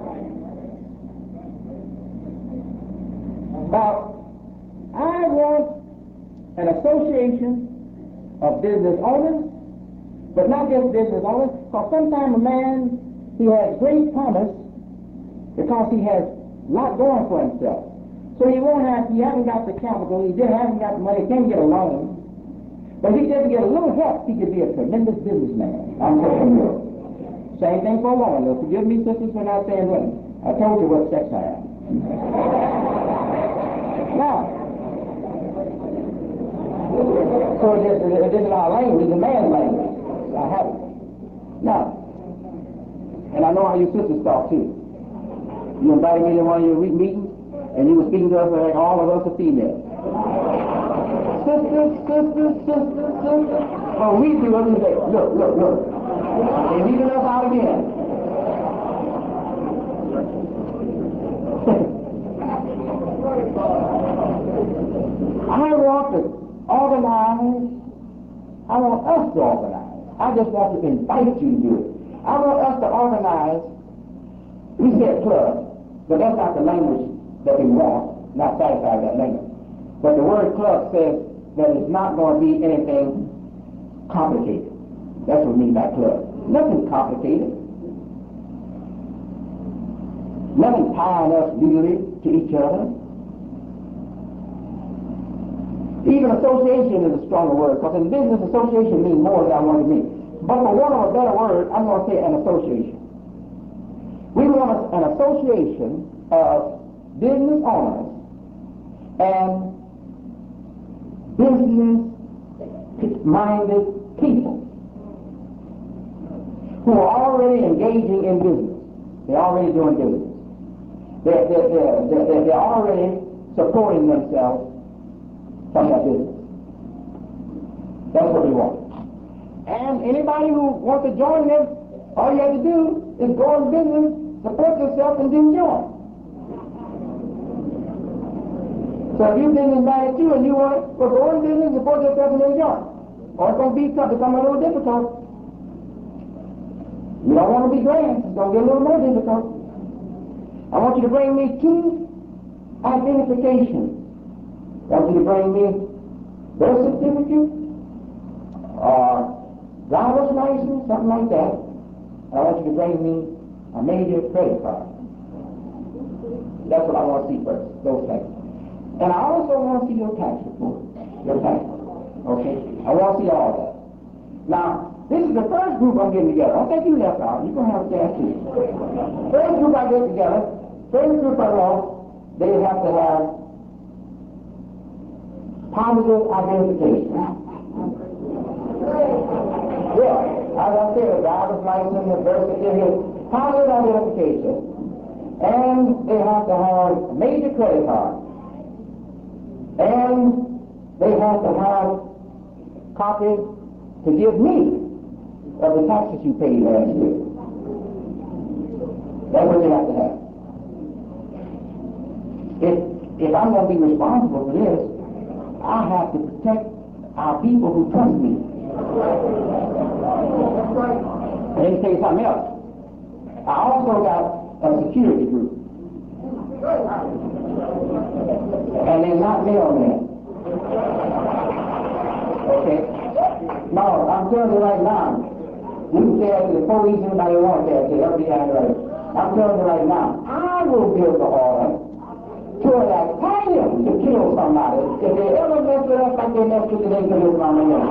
I want an association of business owners, but not just business owners, because sometimes a man, he has great promise because he has a lot going for himself. So he hasn't got the capital, he hasn't got the money, he can't get a loan. But if he doesn't get a little help, he could be a tremendous businessman. I'm telling you. Same thing for a woman. Now, forgive me, sisters, for not saying women. I told you what sex I am. Now, so this is our language, it's a man's language. I have it. Now, and I know how you sisters talk too. You invited me to one of your week meetings, and you were speaking to us like all of us are females. Sisters. Oh, we do every day. Look. They're leaving us out again. I want to organize. I want us to organize. I just want to invite you to do it. I want us to organize. We said club, but that's not the language that we want. Not satisfied with that language. But the word club says that it's not going to be anything complicated. That's what we mean by club. Nothing complicated. Nothing tying us legally to each other. Even association is a stronger word, because in business, association means more than I want to mean. But for want of a better word, I'm going to say an association. We want an association of business owners and business-minded people who are already engaging in business. They're already doing business. They're already supporting themselves from that business. That's what we want. And anybody who wants to join them, all you have to do is go in business, support yourself, and then join. So if you've been invited too and you want to go in business, support yourself, and then join. Or it's going to become a little difficult. You don't want to be grand. It's going to get a little more difficult. I want you to bring me 2 identifications. I want you to bring me birth certificate or driver's license, something like that. I want you to bring me a major credit card. That's what I want to see first, those things. And I also want to see your tax report. Your tax report. Okay? I want to see all that. Now, this is the first group I'm getting together. I don't think you left out. You're going to have a chance too. First group I get together, first group I want, they have to have positive identification. Yeah, as I said, a driver's license, a birth certificate, positive identification. and they have to have a major credit card, and they have to have copies to give me of the taxes you paid last year. That's what they have to have. If I'm going to be responsible for this, I have to protect our people who trust me. And let me tell you something else. I also got a security group. And they're not mailmen. Okay? No, I'm telling you right now. You can say that to the police, anybody wants that, to FBI right. I'm telling you right now, I will build the order to attack him to kill somebody if they ever mess with us like they mess with the Israelis on the earth.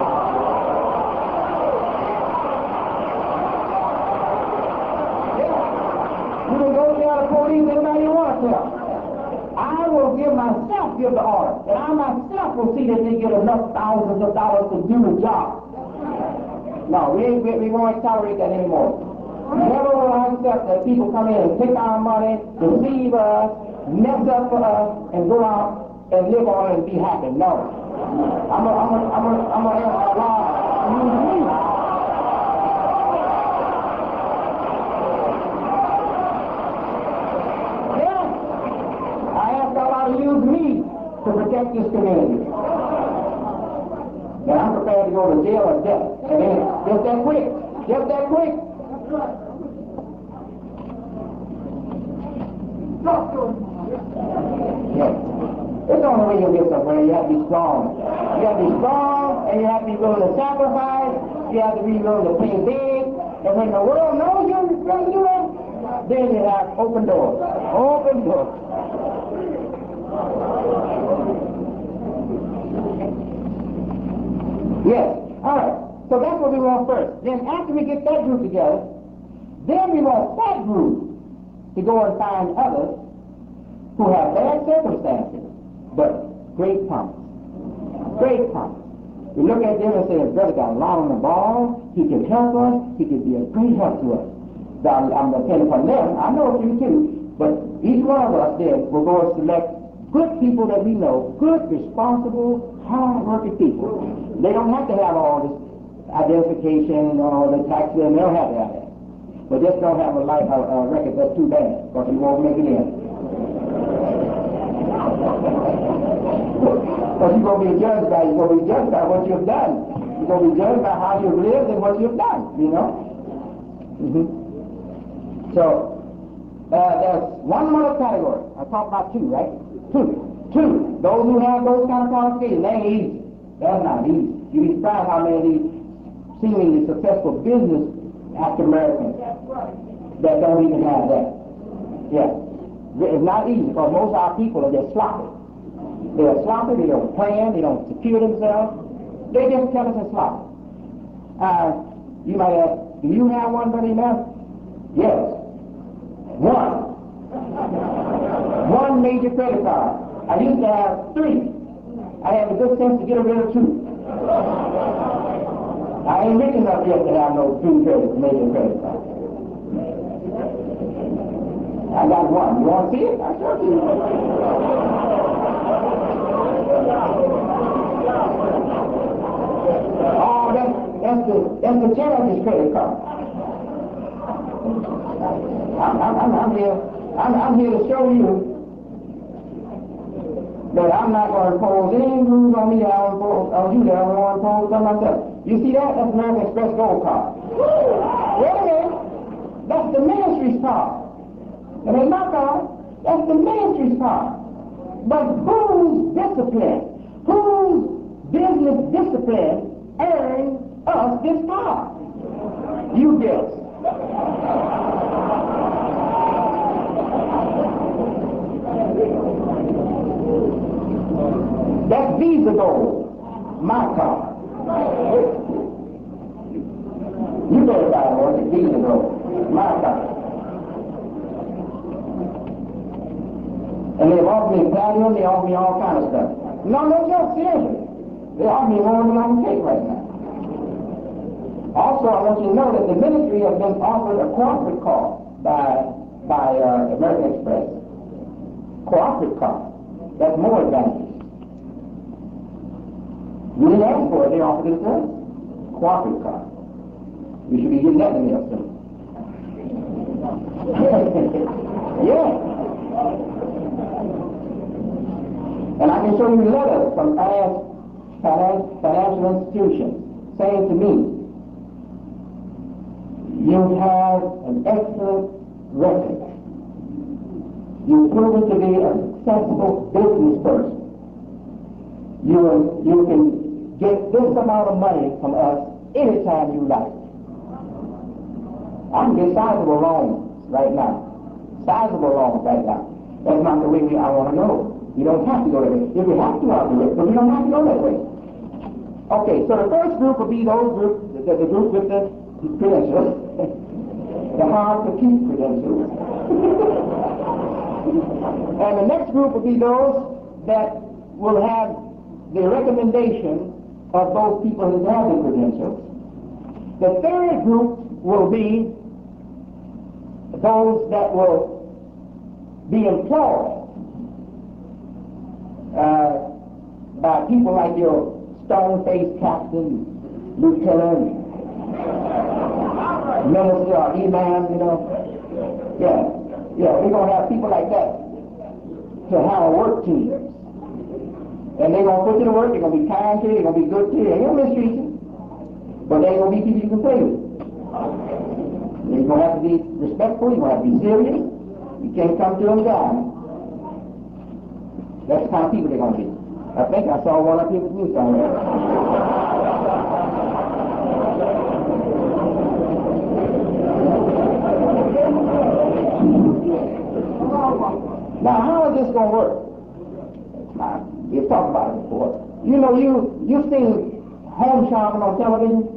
You can go tell the police anybody you want to tell. I will give the order, and I myself will see that they get enough thousands of dollars to do the job. No, we won't tolerate that anymore. Never will I accept that people come in and take our money, deceive us, mess up for us, and go out and live on it and be happy. No. I'm gonna ask Allah to use me. Yes. I ask Allah to use me to protect this community. And I'm prepared to go to jail or death. And then, just that quick. Just that quick. Yeah. It's the only way you'll get somewhere. You have to be strong. You have to be strong, and you have to be willing to sacrifice. You have to be willing to pay big. And when the world knows you're going to do that, then you have open doors. Open doors. Yes. All right. So that's what we want first. Then after we get that group together, then we want that group to go and find others who have bad circumstances, but great promise. Great promise. We look at them and say, brother got a lot on the ball, he can help us, he can be a great help to us. I'm depending upon them, I know you too, but each one of us then will go and select good people that we know, good, responsible, hard-working people. They don't have to have all this identification or the tax bill, they don't have to have that. But just don't have a record that's too bad, because you won't make it in. Because you're going to be judged by what you've done. You're going to be judged by how you've lived and what you've done, you know? So, there's one more category. I talked about two, right? Two. Those who have those kind of qualifications, that ain't easy. That's not easy. You'd be surprised how many of these seemingly successful business African-Americans that don't even have that. Yeah. It's not easy, because most of our people are just sloppy. They're sloppy, they don't plan, they don't secure themselves. They just careless and sloppy. You might ask, do you have one, Brother Enough? Yes. One major credit card. I used to have 3. I had the good sense to get rid of 2. I ain't rich enough yet to have no 2 major credit cards. I got 1. You want to see it? I sure do. Oh, that's the charity's credit card. I'm here to show you that I'm not going to impose any rules on me that I don't impose on you that I don't want to impose on myself. You see that? That's American Express Gold Card. Wait a minute. That's the ministry's card. It ain't my card. That's the ministry's card. But whose discipline, whose business discipline earned us this card? You guess. That's Visa Gold, my card. You better buy one, it's Visa Gold, my card. And they've offered me platinum, they offer me all kind of stuff. No joke, seriously. They offer me more than I can take right now. Also, I want you to know that the ministry has been offered a corporate call by by American Express. Cooperative card. That's more advantageous. We didn't ask for it, they offered it to us. Cooperative card. We should be getting that in the mail soon. Yeah. And I can show you letters from financial institutions saying to me, you have an excellent record. You've proven to be a successful business person. You can get this amount of money from us anytime you like. I can get sizable loans right now. Sizable loans right now. That's not the way I want to go. You don't have to go that way. If you have to, I'll do it, but you don't have to go that way. Okay, so the first group will be those groups, the group with the credentials, the hard to keep credentials. And the next group will be those that will have the recommendation of those people who have the credentials. The third group will be those that will be employed by people like your stone-faced captain, lieutenant, minister, or imam, you know. Yeah, we're going to have people like that to have work teams. And they're going to put you to work, they're going to be kind to you, they're going to be good to you, they ain't going to mistreat you. But they ain't going to be people you can play with. You're going to have to be respectful, you're going to have to be serious. You can't come to them down. That's the kind of people they're going to be. I think I saw one up here with me somewhere. Now, how is this going to work? Now, you've talked about it before. You know, you've seen Home Shopping on television.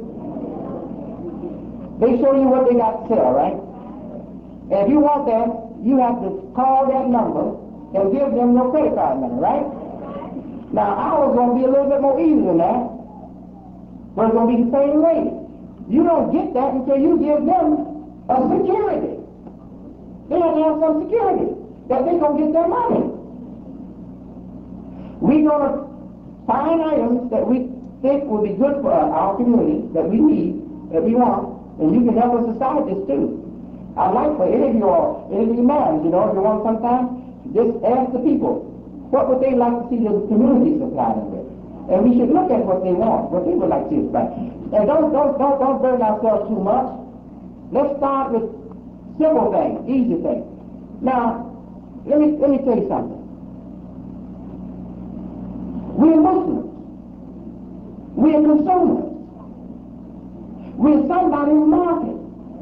They show you what they got to sell, right? And if you want that, you have to call that number and give them your credit card number, right? Now, ours is going to be a little bit more easy than that, but it's going to be the same way. You don't get that until you give them a security. They have to have some security that they're going to get their money. We're going to find items that we think will be good for our community, that we need, that we want, and you can help us decide this too. I'd like for any of you imams, you know, if you want sometime, just ask the people, what would they like to see the community supply them with? And we should look at what they want, what they would like to see supply. And don't burn ourselves too much. Let's start with simple things, easy things. Now, let me tell you something. We're Muslims. We're consumers. We're somebody's market.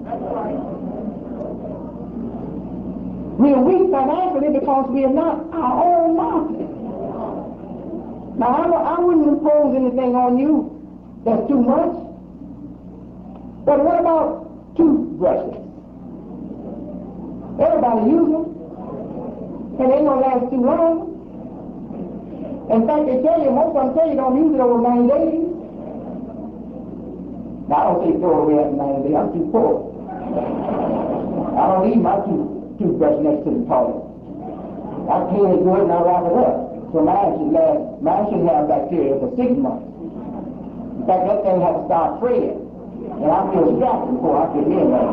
We're weak financially because we are not our own market. Now, I wouldn't impose anything on you that's too much. But what about toothbrushes? Everybody uses them, and they don't last too long. In fact, they tell you, most of them tell you don't use it over 90 days. Now, I don't say throw away after 90 days. I'm too poor. I don't need my toothbrush next to the toilet. I clean it good and I wrap it up. So mine should have bacteria for 6 months. In fact, that thing has to start fraying. And I feel strapped before I get in there.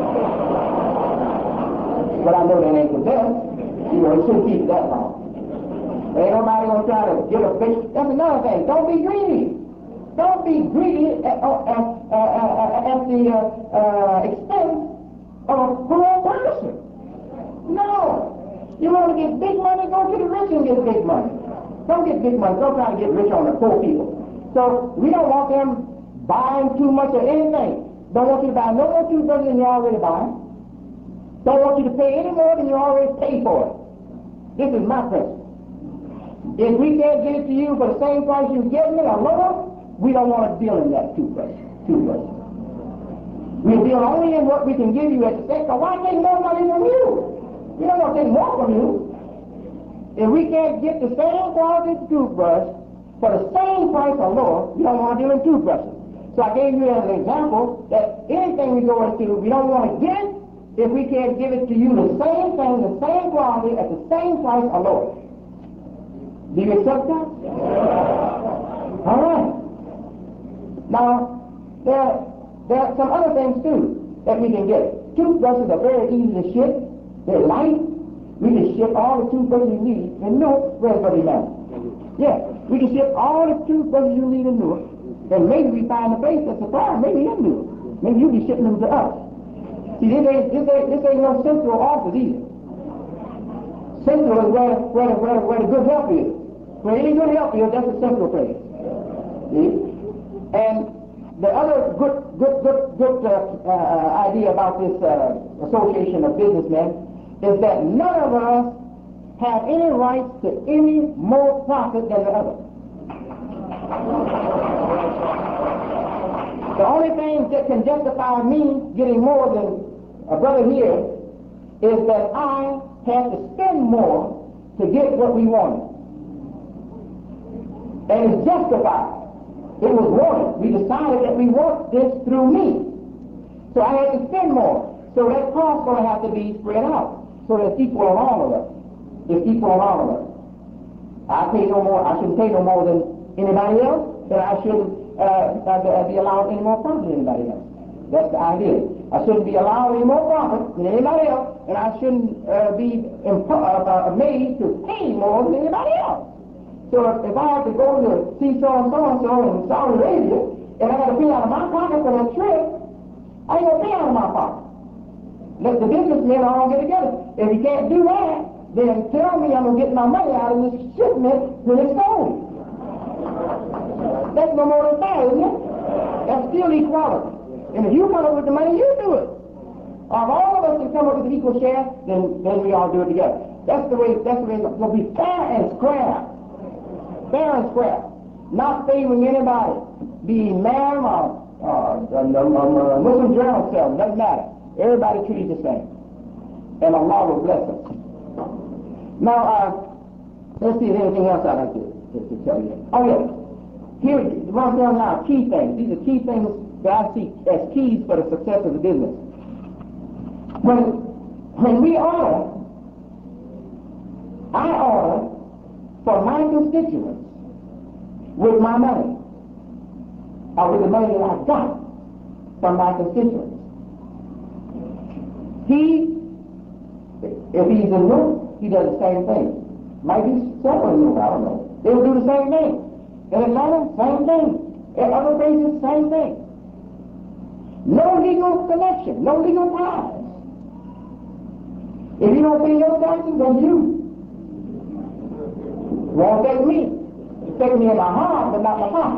But I know that ain't the best. You know, it shouldn't keep that long. Ain't nobody gonna try to get a fish. That's another thing. Don't be greedy. Don't be greedy at the expense of a poor person. No. You want to get big money, go to the rich and get big money. Don't get big money. Don't try to get rich on the poor people. So we don't want them buying too much of anything. Don't want you to buy no more toothbrushes than you already buy. Don't want you to pay any more than you already pay for it. This is my principle. If we can't get it to you for the same price you're getting it or lower, we don't want to deal in that toothbrush. We deal only in what we can give you at the same time. Why take more money from you? We don't want to take more from you. If we can't get the same quality toothbrush for the same price or lower, we don't want to deal in toothbrushes. So I gave you as an example that anything we go into, we don't want to get it if we can't give it to you the same thing, the same quality, at the same price or lower? Do you accept that? All right. Now, there are some other things too that we can get. Toothbrushes are very easy to ship. They're light. We can ship all the toothbrushes you need in Newark, Raspberry Mountain. Yeah, we can ship all the toothbrushes you need in Newark. And maybe we find a place that's supplied, maybe in Newark. Maybe you'll be shipping them to us. See, this ain't no central office either. Central is where the good help is. Where any good help is, that's the central place. See? And the other good idea about this association of businessmen is that none of us have any rights to any more profit than the other. The only thing that can justify me getting more than a brother here is that I had to spend more to get what we wanted. And it's justified. It was wanted. We decided that we want this through me. So I had to spend more. So that cost is going to have to be spread out. So that it's equal on all of us. It's equal on all of us. I pay no more. I shouldn't pay no more than anybody else. But I shouldn't be allowed any more profit than anybody else. That's the idea. I shouldn't be allowed any more profit than anybody else, and I shouldn't be made to pay more than anybody else. So if I have to go to see so-and-so in Saudi Arabia, and I got to pay out of my pocket for that trip, I ain't going to pay out of my pocket. Let the businessmen all get together. If you can't do that, then tell me I'm going to get my money out of this shipment when it's sold. That's no more than fair, isn't it? That's still equality. And if you come up with the money, you do it. Or if all of us can come up with an equal share, then we all do it together. That's the way it's going to be fair and square. Fair and square. Not favoring anybody. Be man or Muslim journal self, doesn't matter. Everybody treated the same. And Allah will bless us. Now, let's see if there's anything else I'd like to tell you. Oh, yeah. Here, run down now, key things. These are key things that I see as keys for the success of the business. When we order, I order for my constituents with my money, or with the money that I got from my constituents. If he's in Newark, he does the same thing. Might be several in Newark, I don't know. They will do the same thing. In Atlanta, same thing. In other places, same thing. No legal connection, no legal ties. If you don't pay your taxes, then you. Won't take me. It's taking me in my heart, but not my pocket.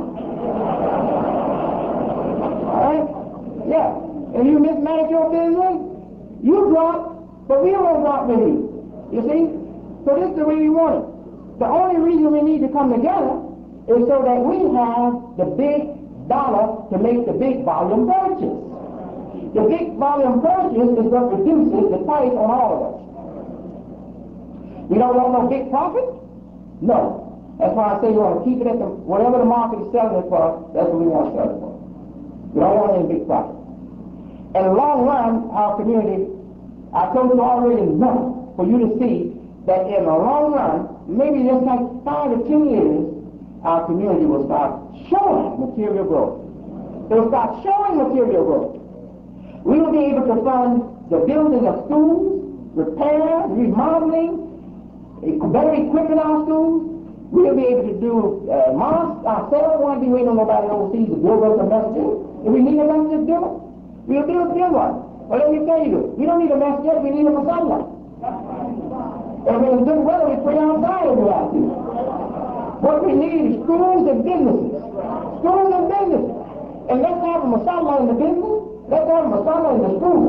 All right? Yeah. And you mismanage your business, you drop, but we don't drop with you. You see? So this is the way we want it. The only reason we need to come together is so that we have the big dollar to make the big volume purchase. The big volume purchase is what reduces the price on all of us. We don't want no big profit? No. That's why I say you want to keep it at whatever the market is selling it for, that's what we want to sell it for. We don't want any big profit. In the long run, our community, I told you already enough for you to see that in the long run, maybe just like 5 to 10 years, our community will start showing material growth. It will start showing material growth. We will be able to fund the building of schools, repair, remodeling, better equipping our schools. We'll be able to do mosques ourselves. We won't be waiting on nobody overseas to build us a masjid. If we need a masjid, we'll build one. Well, let me tell you, we don't need a masjid, we need a masjid. And when it's good weather, we pray outside if we have to. What we need is schools and businesses. Schools and businesses. And let's have a masjid in the business. Let's have a masjid in the school.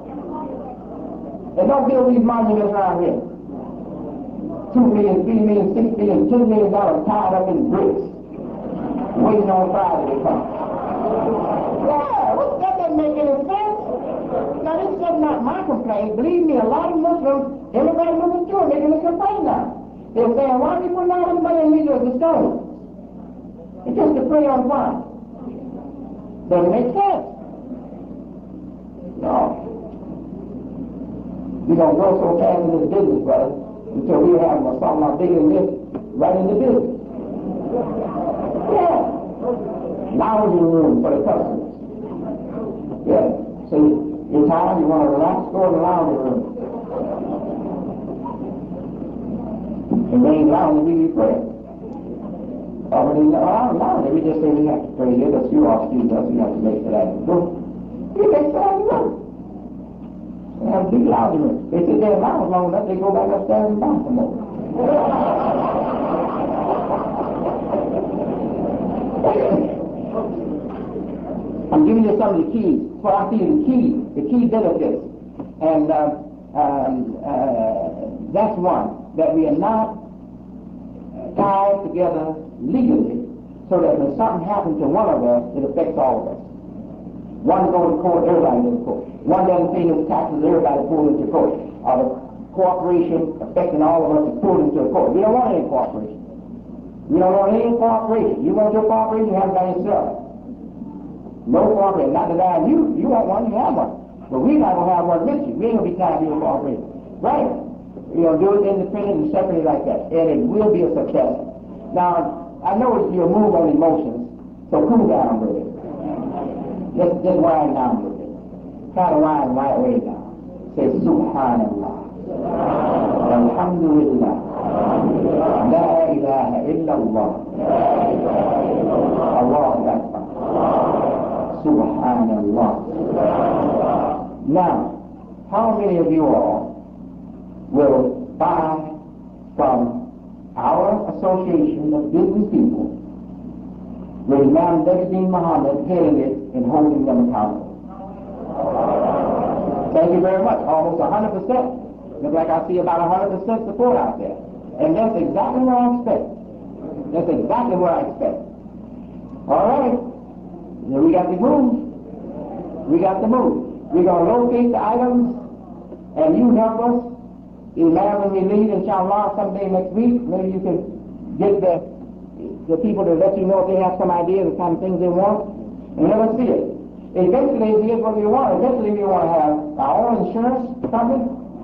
And don't build these monuments around here. $2 million, $3 million, $6 million, $10 million tied up in bricks. Waiting on Friday to come. Yeah, that doesn't make any sense. Now, this is just not my complaint. Believe me, a lot of Muslims, everybody moving through, making a complaint now. They're saying, why do you put all this money in these the stones? It's just to pray on fire. Doesn't make sense. No. We're going to grow so fast in this business, brother, until we have something more bigger than this right in the business. Yeah. Lounging room for the customers. Yeah. So you're tired, you want to relax, go in the lounging room. And when you lounge, we pray. Or when you lounge, we just say we have to pray here, but you all excuse us, we have to make that go. You make that go. They have a big lounging room. They sit there and lounge long enough, they go back upstairs and down some more. I'm giving you some of the keys. What I see the key benefits. And that's one, that we are not tied together legally so that when something happens to one of us, it affects all of us. One goes to court, everybody goes to court. One doesn't pay no taxes, everybody pulls into court. Or the cooperation affecting all of us is pulled into a court. We don't want any cooperation. We don't want any cooperation. You want your cooperation, you have it by yourself. No cooperation. Not that you want one, you have one. But we're not going to have one with you. We ain't going to be tied to your cooperation. Right? You're going to do it independent and separately like that. And it will be a success. Now, I know you'll move on emotions, so cool down with it. Just wind down with it. Try to wind right way down. Say, Subhanallah. Alhamdulillah. La ilaha illallah. Allahu Akbar. Subhanallah. Now, how many of you all will buy from our association of business people with Imam Deghdeen Muhammad heading it and holding them accountable? Thank you very much. Almost 100%. Looks like I see about 100% support out there. And that's exactly what I expect. That's exactly what I expect. All right. Now we got to move. We got to move. We're going to locate the items, and you help us. Imam, when we leave, inshallah, someday next week, maybe you can get the people to let you know if they have some idea of the kind of things they want, and let us see it. Eventually, here's what we want. Eventually, we want to have our own insurance company.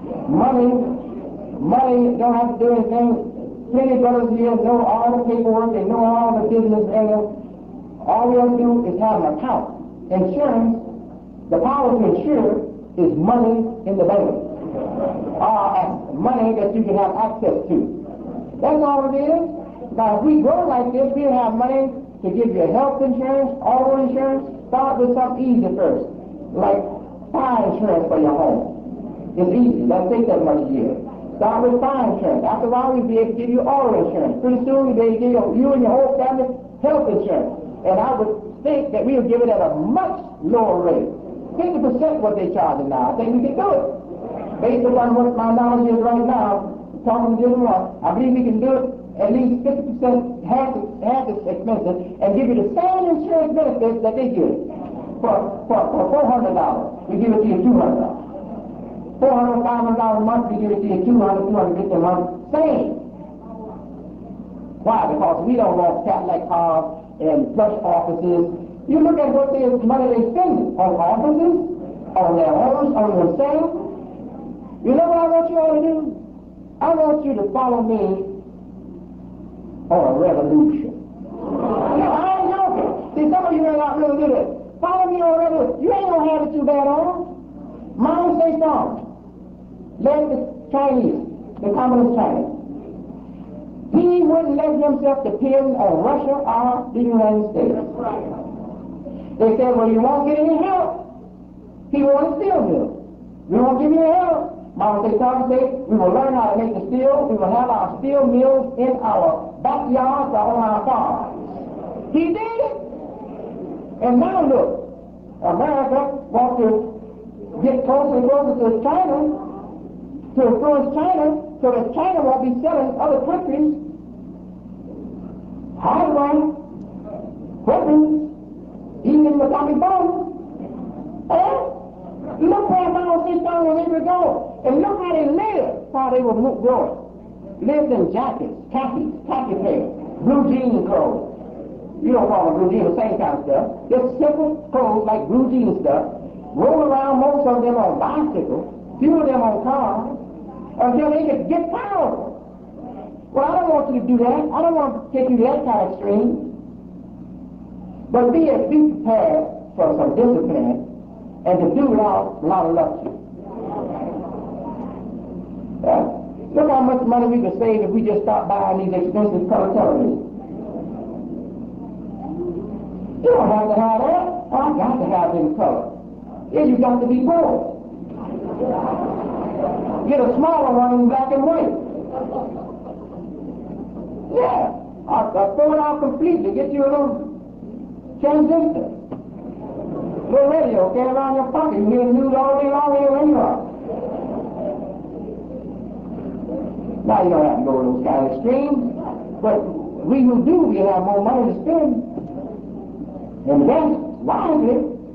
Money don't have to do anything. Plenty of brothers here know all the paperwork, they know all the business, and all we have to do is have an account. Insurance, the power to insure is money in the bank. Money that you can have access to. That's all it is. Now, if we grow like this, we'll have money to give you health insurance, auto insurance. Start with something easy first, like fire insurance for your home. It's easy. Doesn't take that much a year. Start with fire insurance. After a while, we'll be able to give you auto insurance. Pretty soon, we'll be able to give you and your whole family health insurance. And I would think that we'll give it at a much lower rate. 50% what they're charging now. I think we can do it. Based upon what my knowledge is right now, talking to different ones, I believe we can do it at least 50%, half as expensive, and give you the same insurance benefits that they give. For $400, we give it to you $200. $400, $500 a month, we give it to you $250 a month. Same. Why? Because we don't want Cadillac cars and plush offices. You look at what money they spend on offices, on their homes, on themselves. You know what I want you all to do? I want you to follow me on a revolution. I ain't joking. See, some of you may not really do it. Follow me on a revolution. You ain't gonna have it too bad on. Mine say strong. Let the Chinese, the Communist China. He wouldn't let himself depend on Russia or the United States. They said, well, you won't get any help. He wants steel mills. We won't give you any help. Mama say, we will learn how to make the steel. We will have our steel mills in our backyards or on our farms. He did it. And now look, America wants to get closer and closer to China, to influence China, so that China won't be selling other countries hardware, weapons, even atomic bombs. Look where Mao Zedong was able to go. And look how they lived while they were growing. Lived in jackets, khaki pants, blue jean clothes. You don't call them blue jeans, the same kind of stuff. Just simple clothes like blue jean stuff. Roll around, most of them on bicycles. fuel them on cars until they can get powerful. Well, I don't want you to do that. I don't want to take you to that kind of extreme. But be prepared for some discipline and to do without a lot of luxury. Look how much money we could save if we just stopped buying these expensive color televisions. You don't have to have that. Oh, I got to have it in color. Yeah, you got to be poor. Get a smaller one in black and white. Yeah, I'll throw it out completely. Get you a little transistor. Little radio, carry around your pocket. You hear the news all day long wherever you are. Now you don't have to go to those kind of extremes, but we who do, we have more money to spend. Invest wisely.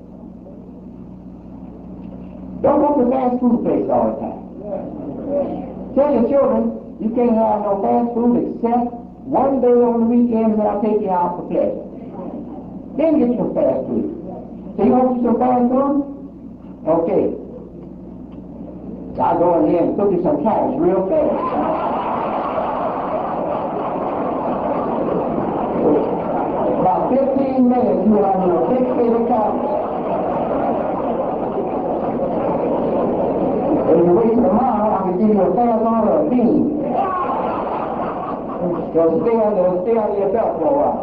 Don't go to fast food place all the time. Tell your children you can't have no fast food except one day on the weekend when I take you out for pleasure. Then get your fast food. So you want some fast food? Okay. I'll go in here and cook you some cabbage real fast. About 15 minutes you have your 6 favorite cabbage. If you wait tomorrow, I can give you a fast order of beans. They'll stay on your belt for a while.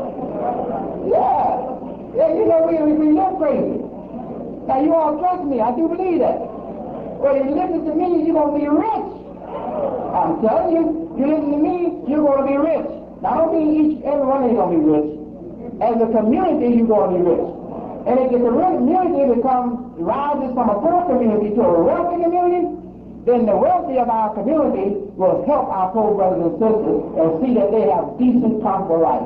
Yeah, you know, we look crazy. Now, you all trust me. I do believe that. Well, if you listen to me, you're going to be rich. I'm telling you, you listen to me, you're going to be rich. Now, I don't mean every one of you going to be rich. As a community, you're going to be rich. And if the community rises from a poor community to a wealthy community, then the wealthy of our community will help our poor brothers and sisters and see that they have decent, comfortable life.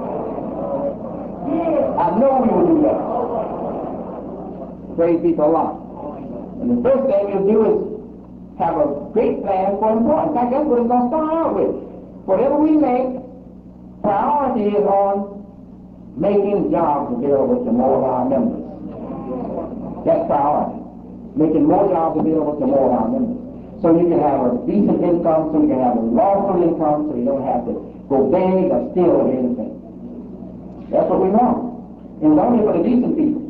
I know we will do that. Praise be to Allah. And the first thing we'll do is have a great plan for employment. In fact, that's what it's going to start out with. Whatever we make, priority is on making jobs available to more of our members. That's priority. Making more jobs available to more of our members. So you can have a decent income, so you can have a lawful income, so you don't have to go beg or steal or anything. That's what we want. And it's only for the decent people.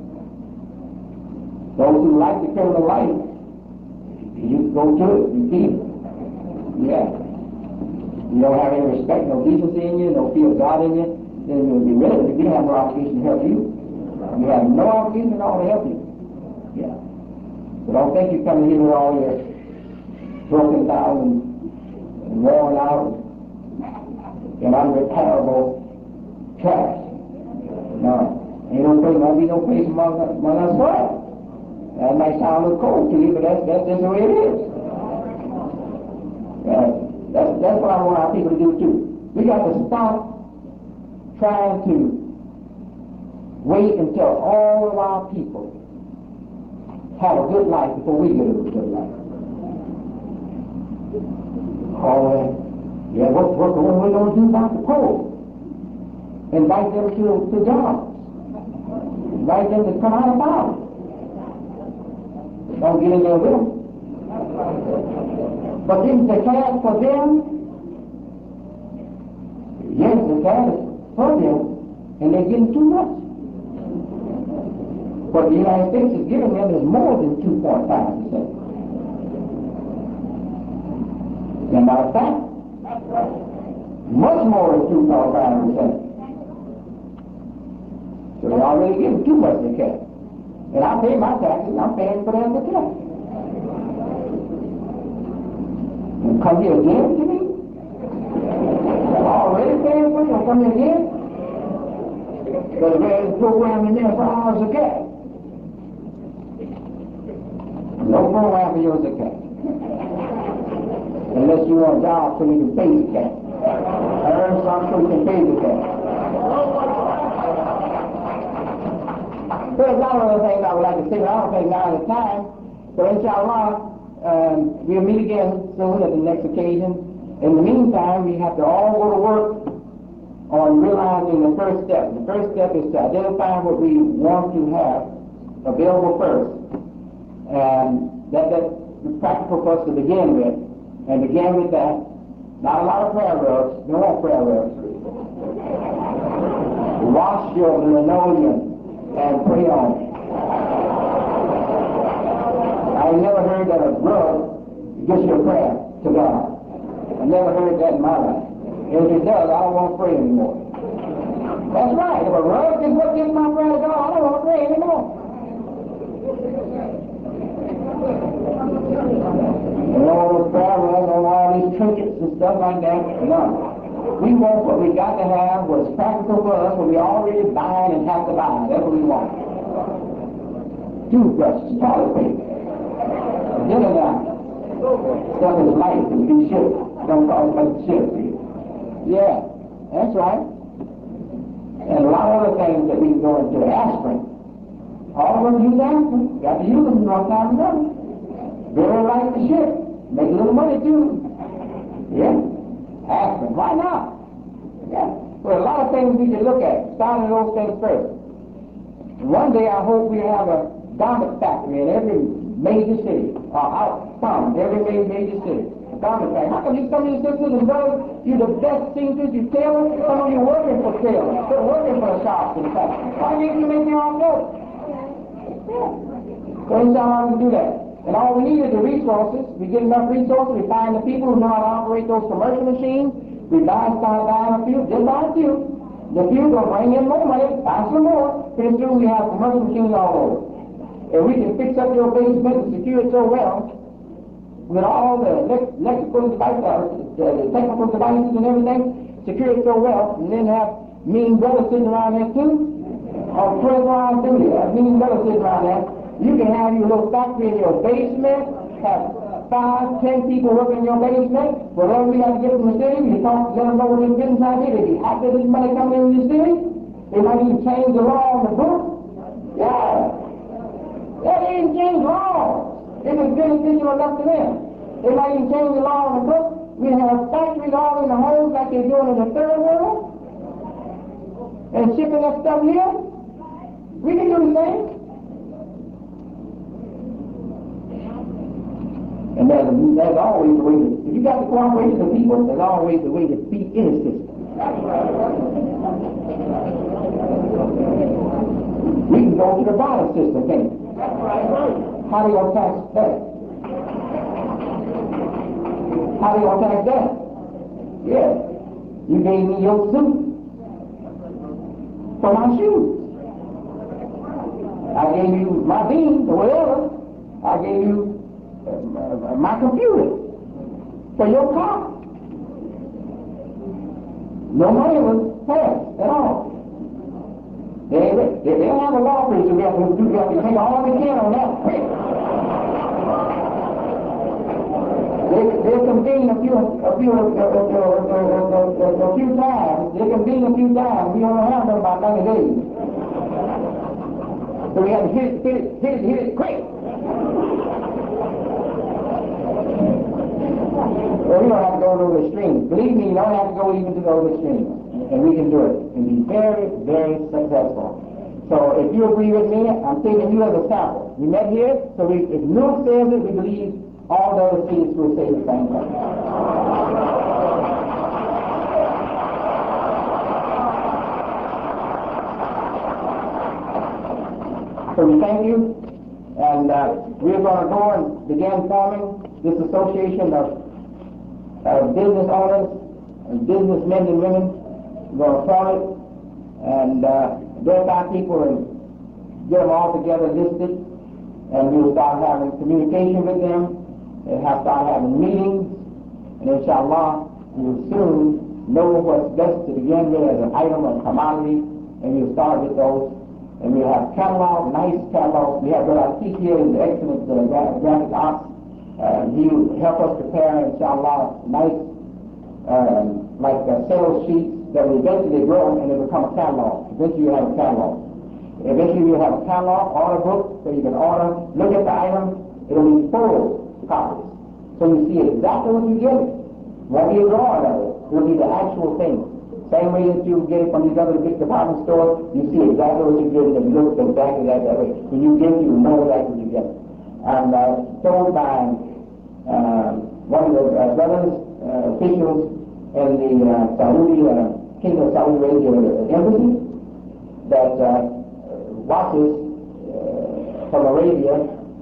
Those who like the criminal life, you go to it, you keep it. Yeah. You don't have any respect, no decency in you, no fear of God in you, then you'll be rid of it. You have no obligation to help you. You have no obligation at all to help you. Yeah. So don't think you come in here with all your broken down and worn out and unrepairable trash. No. Ain't no place, won't be no place among us well. That might sound a little cold to you, but that's just the way it is. That's what I want our people to do too. We got to stop trying to wait until all of our people have a good life before we get a good life. Oh, yeah, what are we going to do about the poor? Invite them to jobs. Invite them to come out about it. Don't get in there with them. But then the cash for them, yes, the cash is for them, and they're getting too much. What the United States is giving them is more than 2.5%. As a matter of fact, much more than 2.5%. So they're already getting too much in cash. And I pay my taxes, I'm paying for them to cash. And come here again to me? I'm already paying for you, and come here again? But there's a program in there for hours of cash. No program for yours of cash. Unless you want a job so you can pay the cash. Earn something so you can pay the cash. There's a lot of other things I would like to say, but I don't think now is the time. So inshallah, we'll meet again soon at the next occasion. In the meantime, we have to all go to work on realizing the first step. The first step is to identify what we want to have available first. And that practical for us to begin with, and begin with that. Not a lot of prayer rugs. No more prayer rugs. Wash your linoleum and pray on it. I never heard that a rug gets your prayer to God. I never heard that in my life. And if it does, I don't want to pray anymore. That's right. If a rug is what gets my prayer to God, I don't want to pray anymore. And all those prayer rugs and all these trinkets and stuff like that, no. We want what we got to have, what's practical for us, what we already buy and have to buy. That's what we want. Toothbrushes, toilet paper, dinner now. Stuff is light and be shipped. Don't cost much to ship. Yeah, that's right. And a lot of other things that we can go into. Aspirin. All of them use aspirin. Got to use them one time or another. Very light to ship. Make a little money too. Yeah. Aspirin. Why not? Yeah. Well, a lot of things we can look at. Starting those things first. One day I hope we have a garment factory in every major city, or out from every major city. A garment factory. How come you some of you sisters and brothers, you're the best seamstress, you tailors, some of you working for tailors, still working for the shops and stuff. Why can't you make your own clothes? Yeah. So inshallah we can do that. And all we need is the resources. We get enough resources, we find the people who know how to operate those commercial machines, we start buying a few, just buy a few. The few will bring in more money, buy some more. Pretty soon we have commercial machines all over. And we can fix up your basement and secure it so well with all the electrical devices, the technical devices and everything, secure it so well, and then have mean brothers sitting around there too, or 24 hours duty, mean brothers sitting around there. You can have your little factory in your basement, have 5, 10 people working in your basement. Whatever we have to get from the city, you talk, let them know what their business idea. They be happy this money coming in the city. They might even change the law on the book. Yeah. That ain't change law. It was beneficial enough to them. They might even change the law on the book. We have factories all in the homes like they're doing in the third world. And shipping that stuff here. We can do the same. And there's always a way to, if you got the cooperation of people, there's always a way to beat any system. We can go to the barter system, can't we? How do you tax that? How do you tax that? Yeah. You gave me your suit for my shoes. I gave you my beans or whatever. I gave you my computer for your car. No money was passed at all. They don't have a law for you, so we have to take all we can on that. They convene a few times. They convene a few times. We only have them about 90 days. So we have to hit it quick. Well, we don't have to go to the extremes. Believe me, you don't have to go even to those extremes. And we can do it and be very, very successful. So if you agree with me, I'm taking you as a sample. We met here, so if Luke says it, we believe all the other seeds will say the same thing. So we thank you, and we're going to go and begin forming this association of business owners and businessmen and women. We're going to form it and verify people and get them all together listed, and we'll start having communication with them and start having meetings, and inshallah we will soon know what's best to begin with as an item or commodity, and we'll start with those, and we'll have catalogs, nice catalogs. We have Brother Keith here in the excellent graphic arts. He will help us prepare, inshallah, nice sales sheets that will eventually grow and it will become a catalog. Eventually you'll have a catalog. Eventually you'll have a catalog, order book, so you can order, look at the item, it'll be full copies. So you see exactly what you get. Won't be a drawing of it. It'll be the actual thing. Same way that you get it from these other big department stores, you see exactly what you get and it looks exactly that way. When you get it, you know exactly what you get. I'm told by one of the brothers, officials in the Saudi Kingdom of Saudi Arabia embassy, that watches from Arabia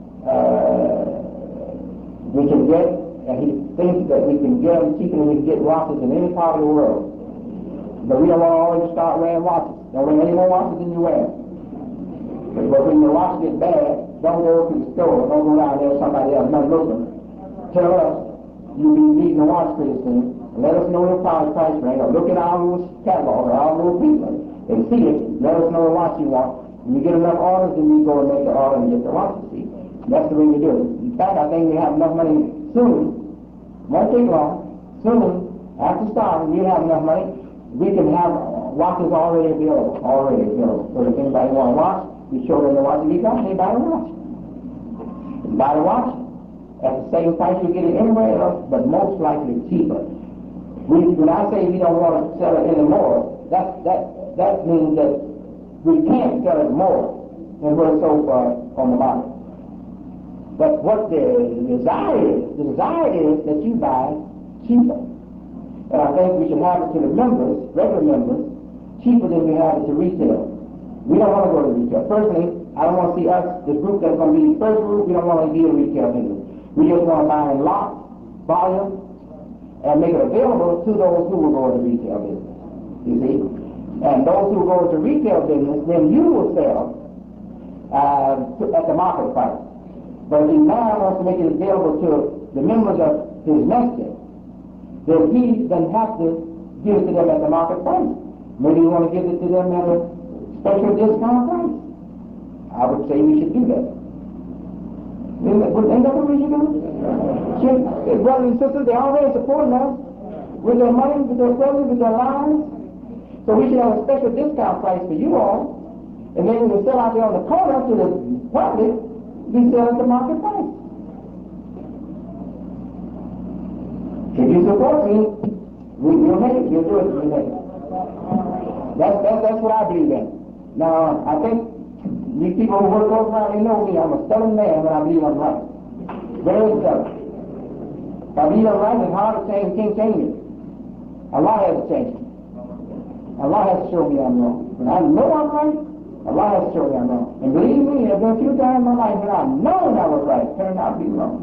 we can get, and he thinks that we can get them cheaper than we can get watches in any part of the world. But we don't want to always start wearing watches. Don't wear any more watches than you wear. But when your watch gets bad, don't go to the store. Don't go down there with somebody else, not looking. Tell us you'll be needing a watch pretty soon. And let us know your price range. Or look at our little catalog or our little people and see it. Let us know what watch you want. When you get enough orders, then you go and make the order and get the watch to see. That's the way you do it. In fact, I think we have enough money soon. Won't take long. Soon, after starting, we have enough money. We can have watches already available. So if anybody want a watch, we show them the watch we got, they buy the watch. They buy the watch at the same price you get it anywhere else, but most likely cheaper. When I say we don't want to sell it anymore, that means that we can't sell it more than what it's sold for on the market. But what the desire is that you buy cheaper. And I think we should have it to the members, regular members, cheaper than we have it to retail. We don't want to go to retail. Personally, I don't want to see us, the group that's going to be the first group, we don't want to be a retail business. We just want to buy in lot, volume, and make it available to those who will go to retail business. You see? And those who go to retail business, then you will sell at the market price. But if the man wants to make it available to the members of his masjid, then he doesn't have to give it to them at the market price. Maybe you want to give it to them at a special discount price. I would say we should do that. Ain't that what we should do? Brothers and sisters, they're already supporting us with their money, with their brothers, with their lives. So we should have a special discount price for you all. And then when we sell out there on the corner to the public, we sell at the market price. If you support me, we'll make it. We'll do it. We'll make it. That's what I believe in. Now, I think these people who work close around, they know me. I'm a stubborn man when I believe I'm right. Very stubborn. If I believe I'm right, it's hard to change. Can't change it. Allah has to change it. Allah has to show me I'm wrong. When I know I'm right, Allah has to show me I'm wrong. And believe me, there's been a few times in my life when I know I was right, turned out to be wrong.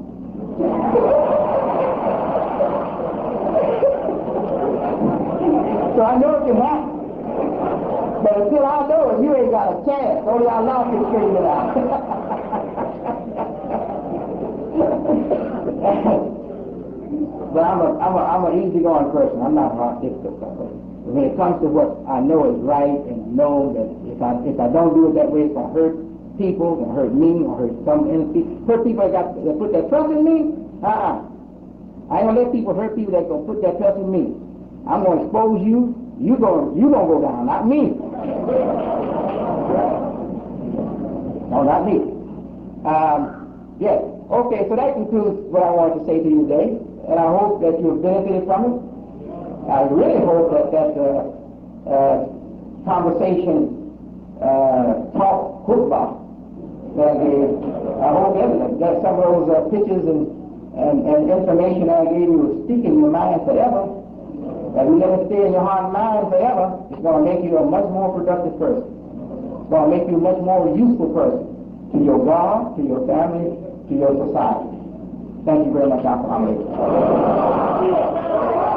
So I know it can happen. But until I know it, you ain't got a chance. Only Allah can straighten it out. But I'm an easygoing person. I'm not a hard difficult person. When it comes to what I know is right and know that if I don't do it that way, if I hurt people, if I hurt me, or hurt some innocent, hurt people that put their trust in me, I ain't gonna let people hurt people that gonna put their trust in me. I'm gonna expose you. You gonna go down, not me. No, not me. Yes. Okay, so that concludes what I wanted to say to you today, and I hope that you have benefited from it. I really hope that conversation, talk, khutbah, I hope that some of those pictures and information I gave you will stick in your mind forever. That we let it stay in your heart and mind forever. It's going to make you a much more productive person. It's going to make you a much more useful person to your God, to your family, to your society. Thank you very much, Dr. Ahmed.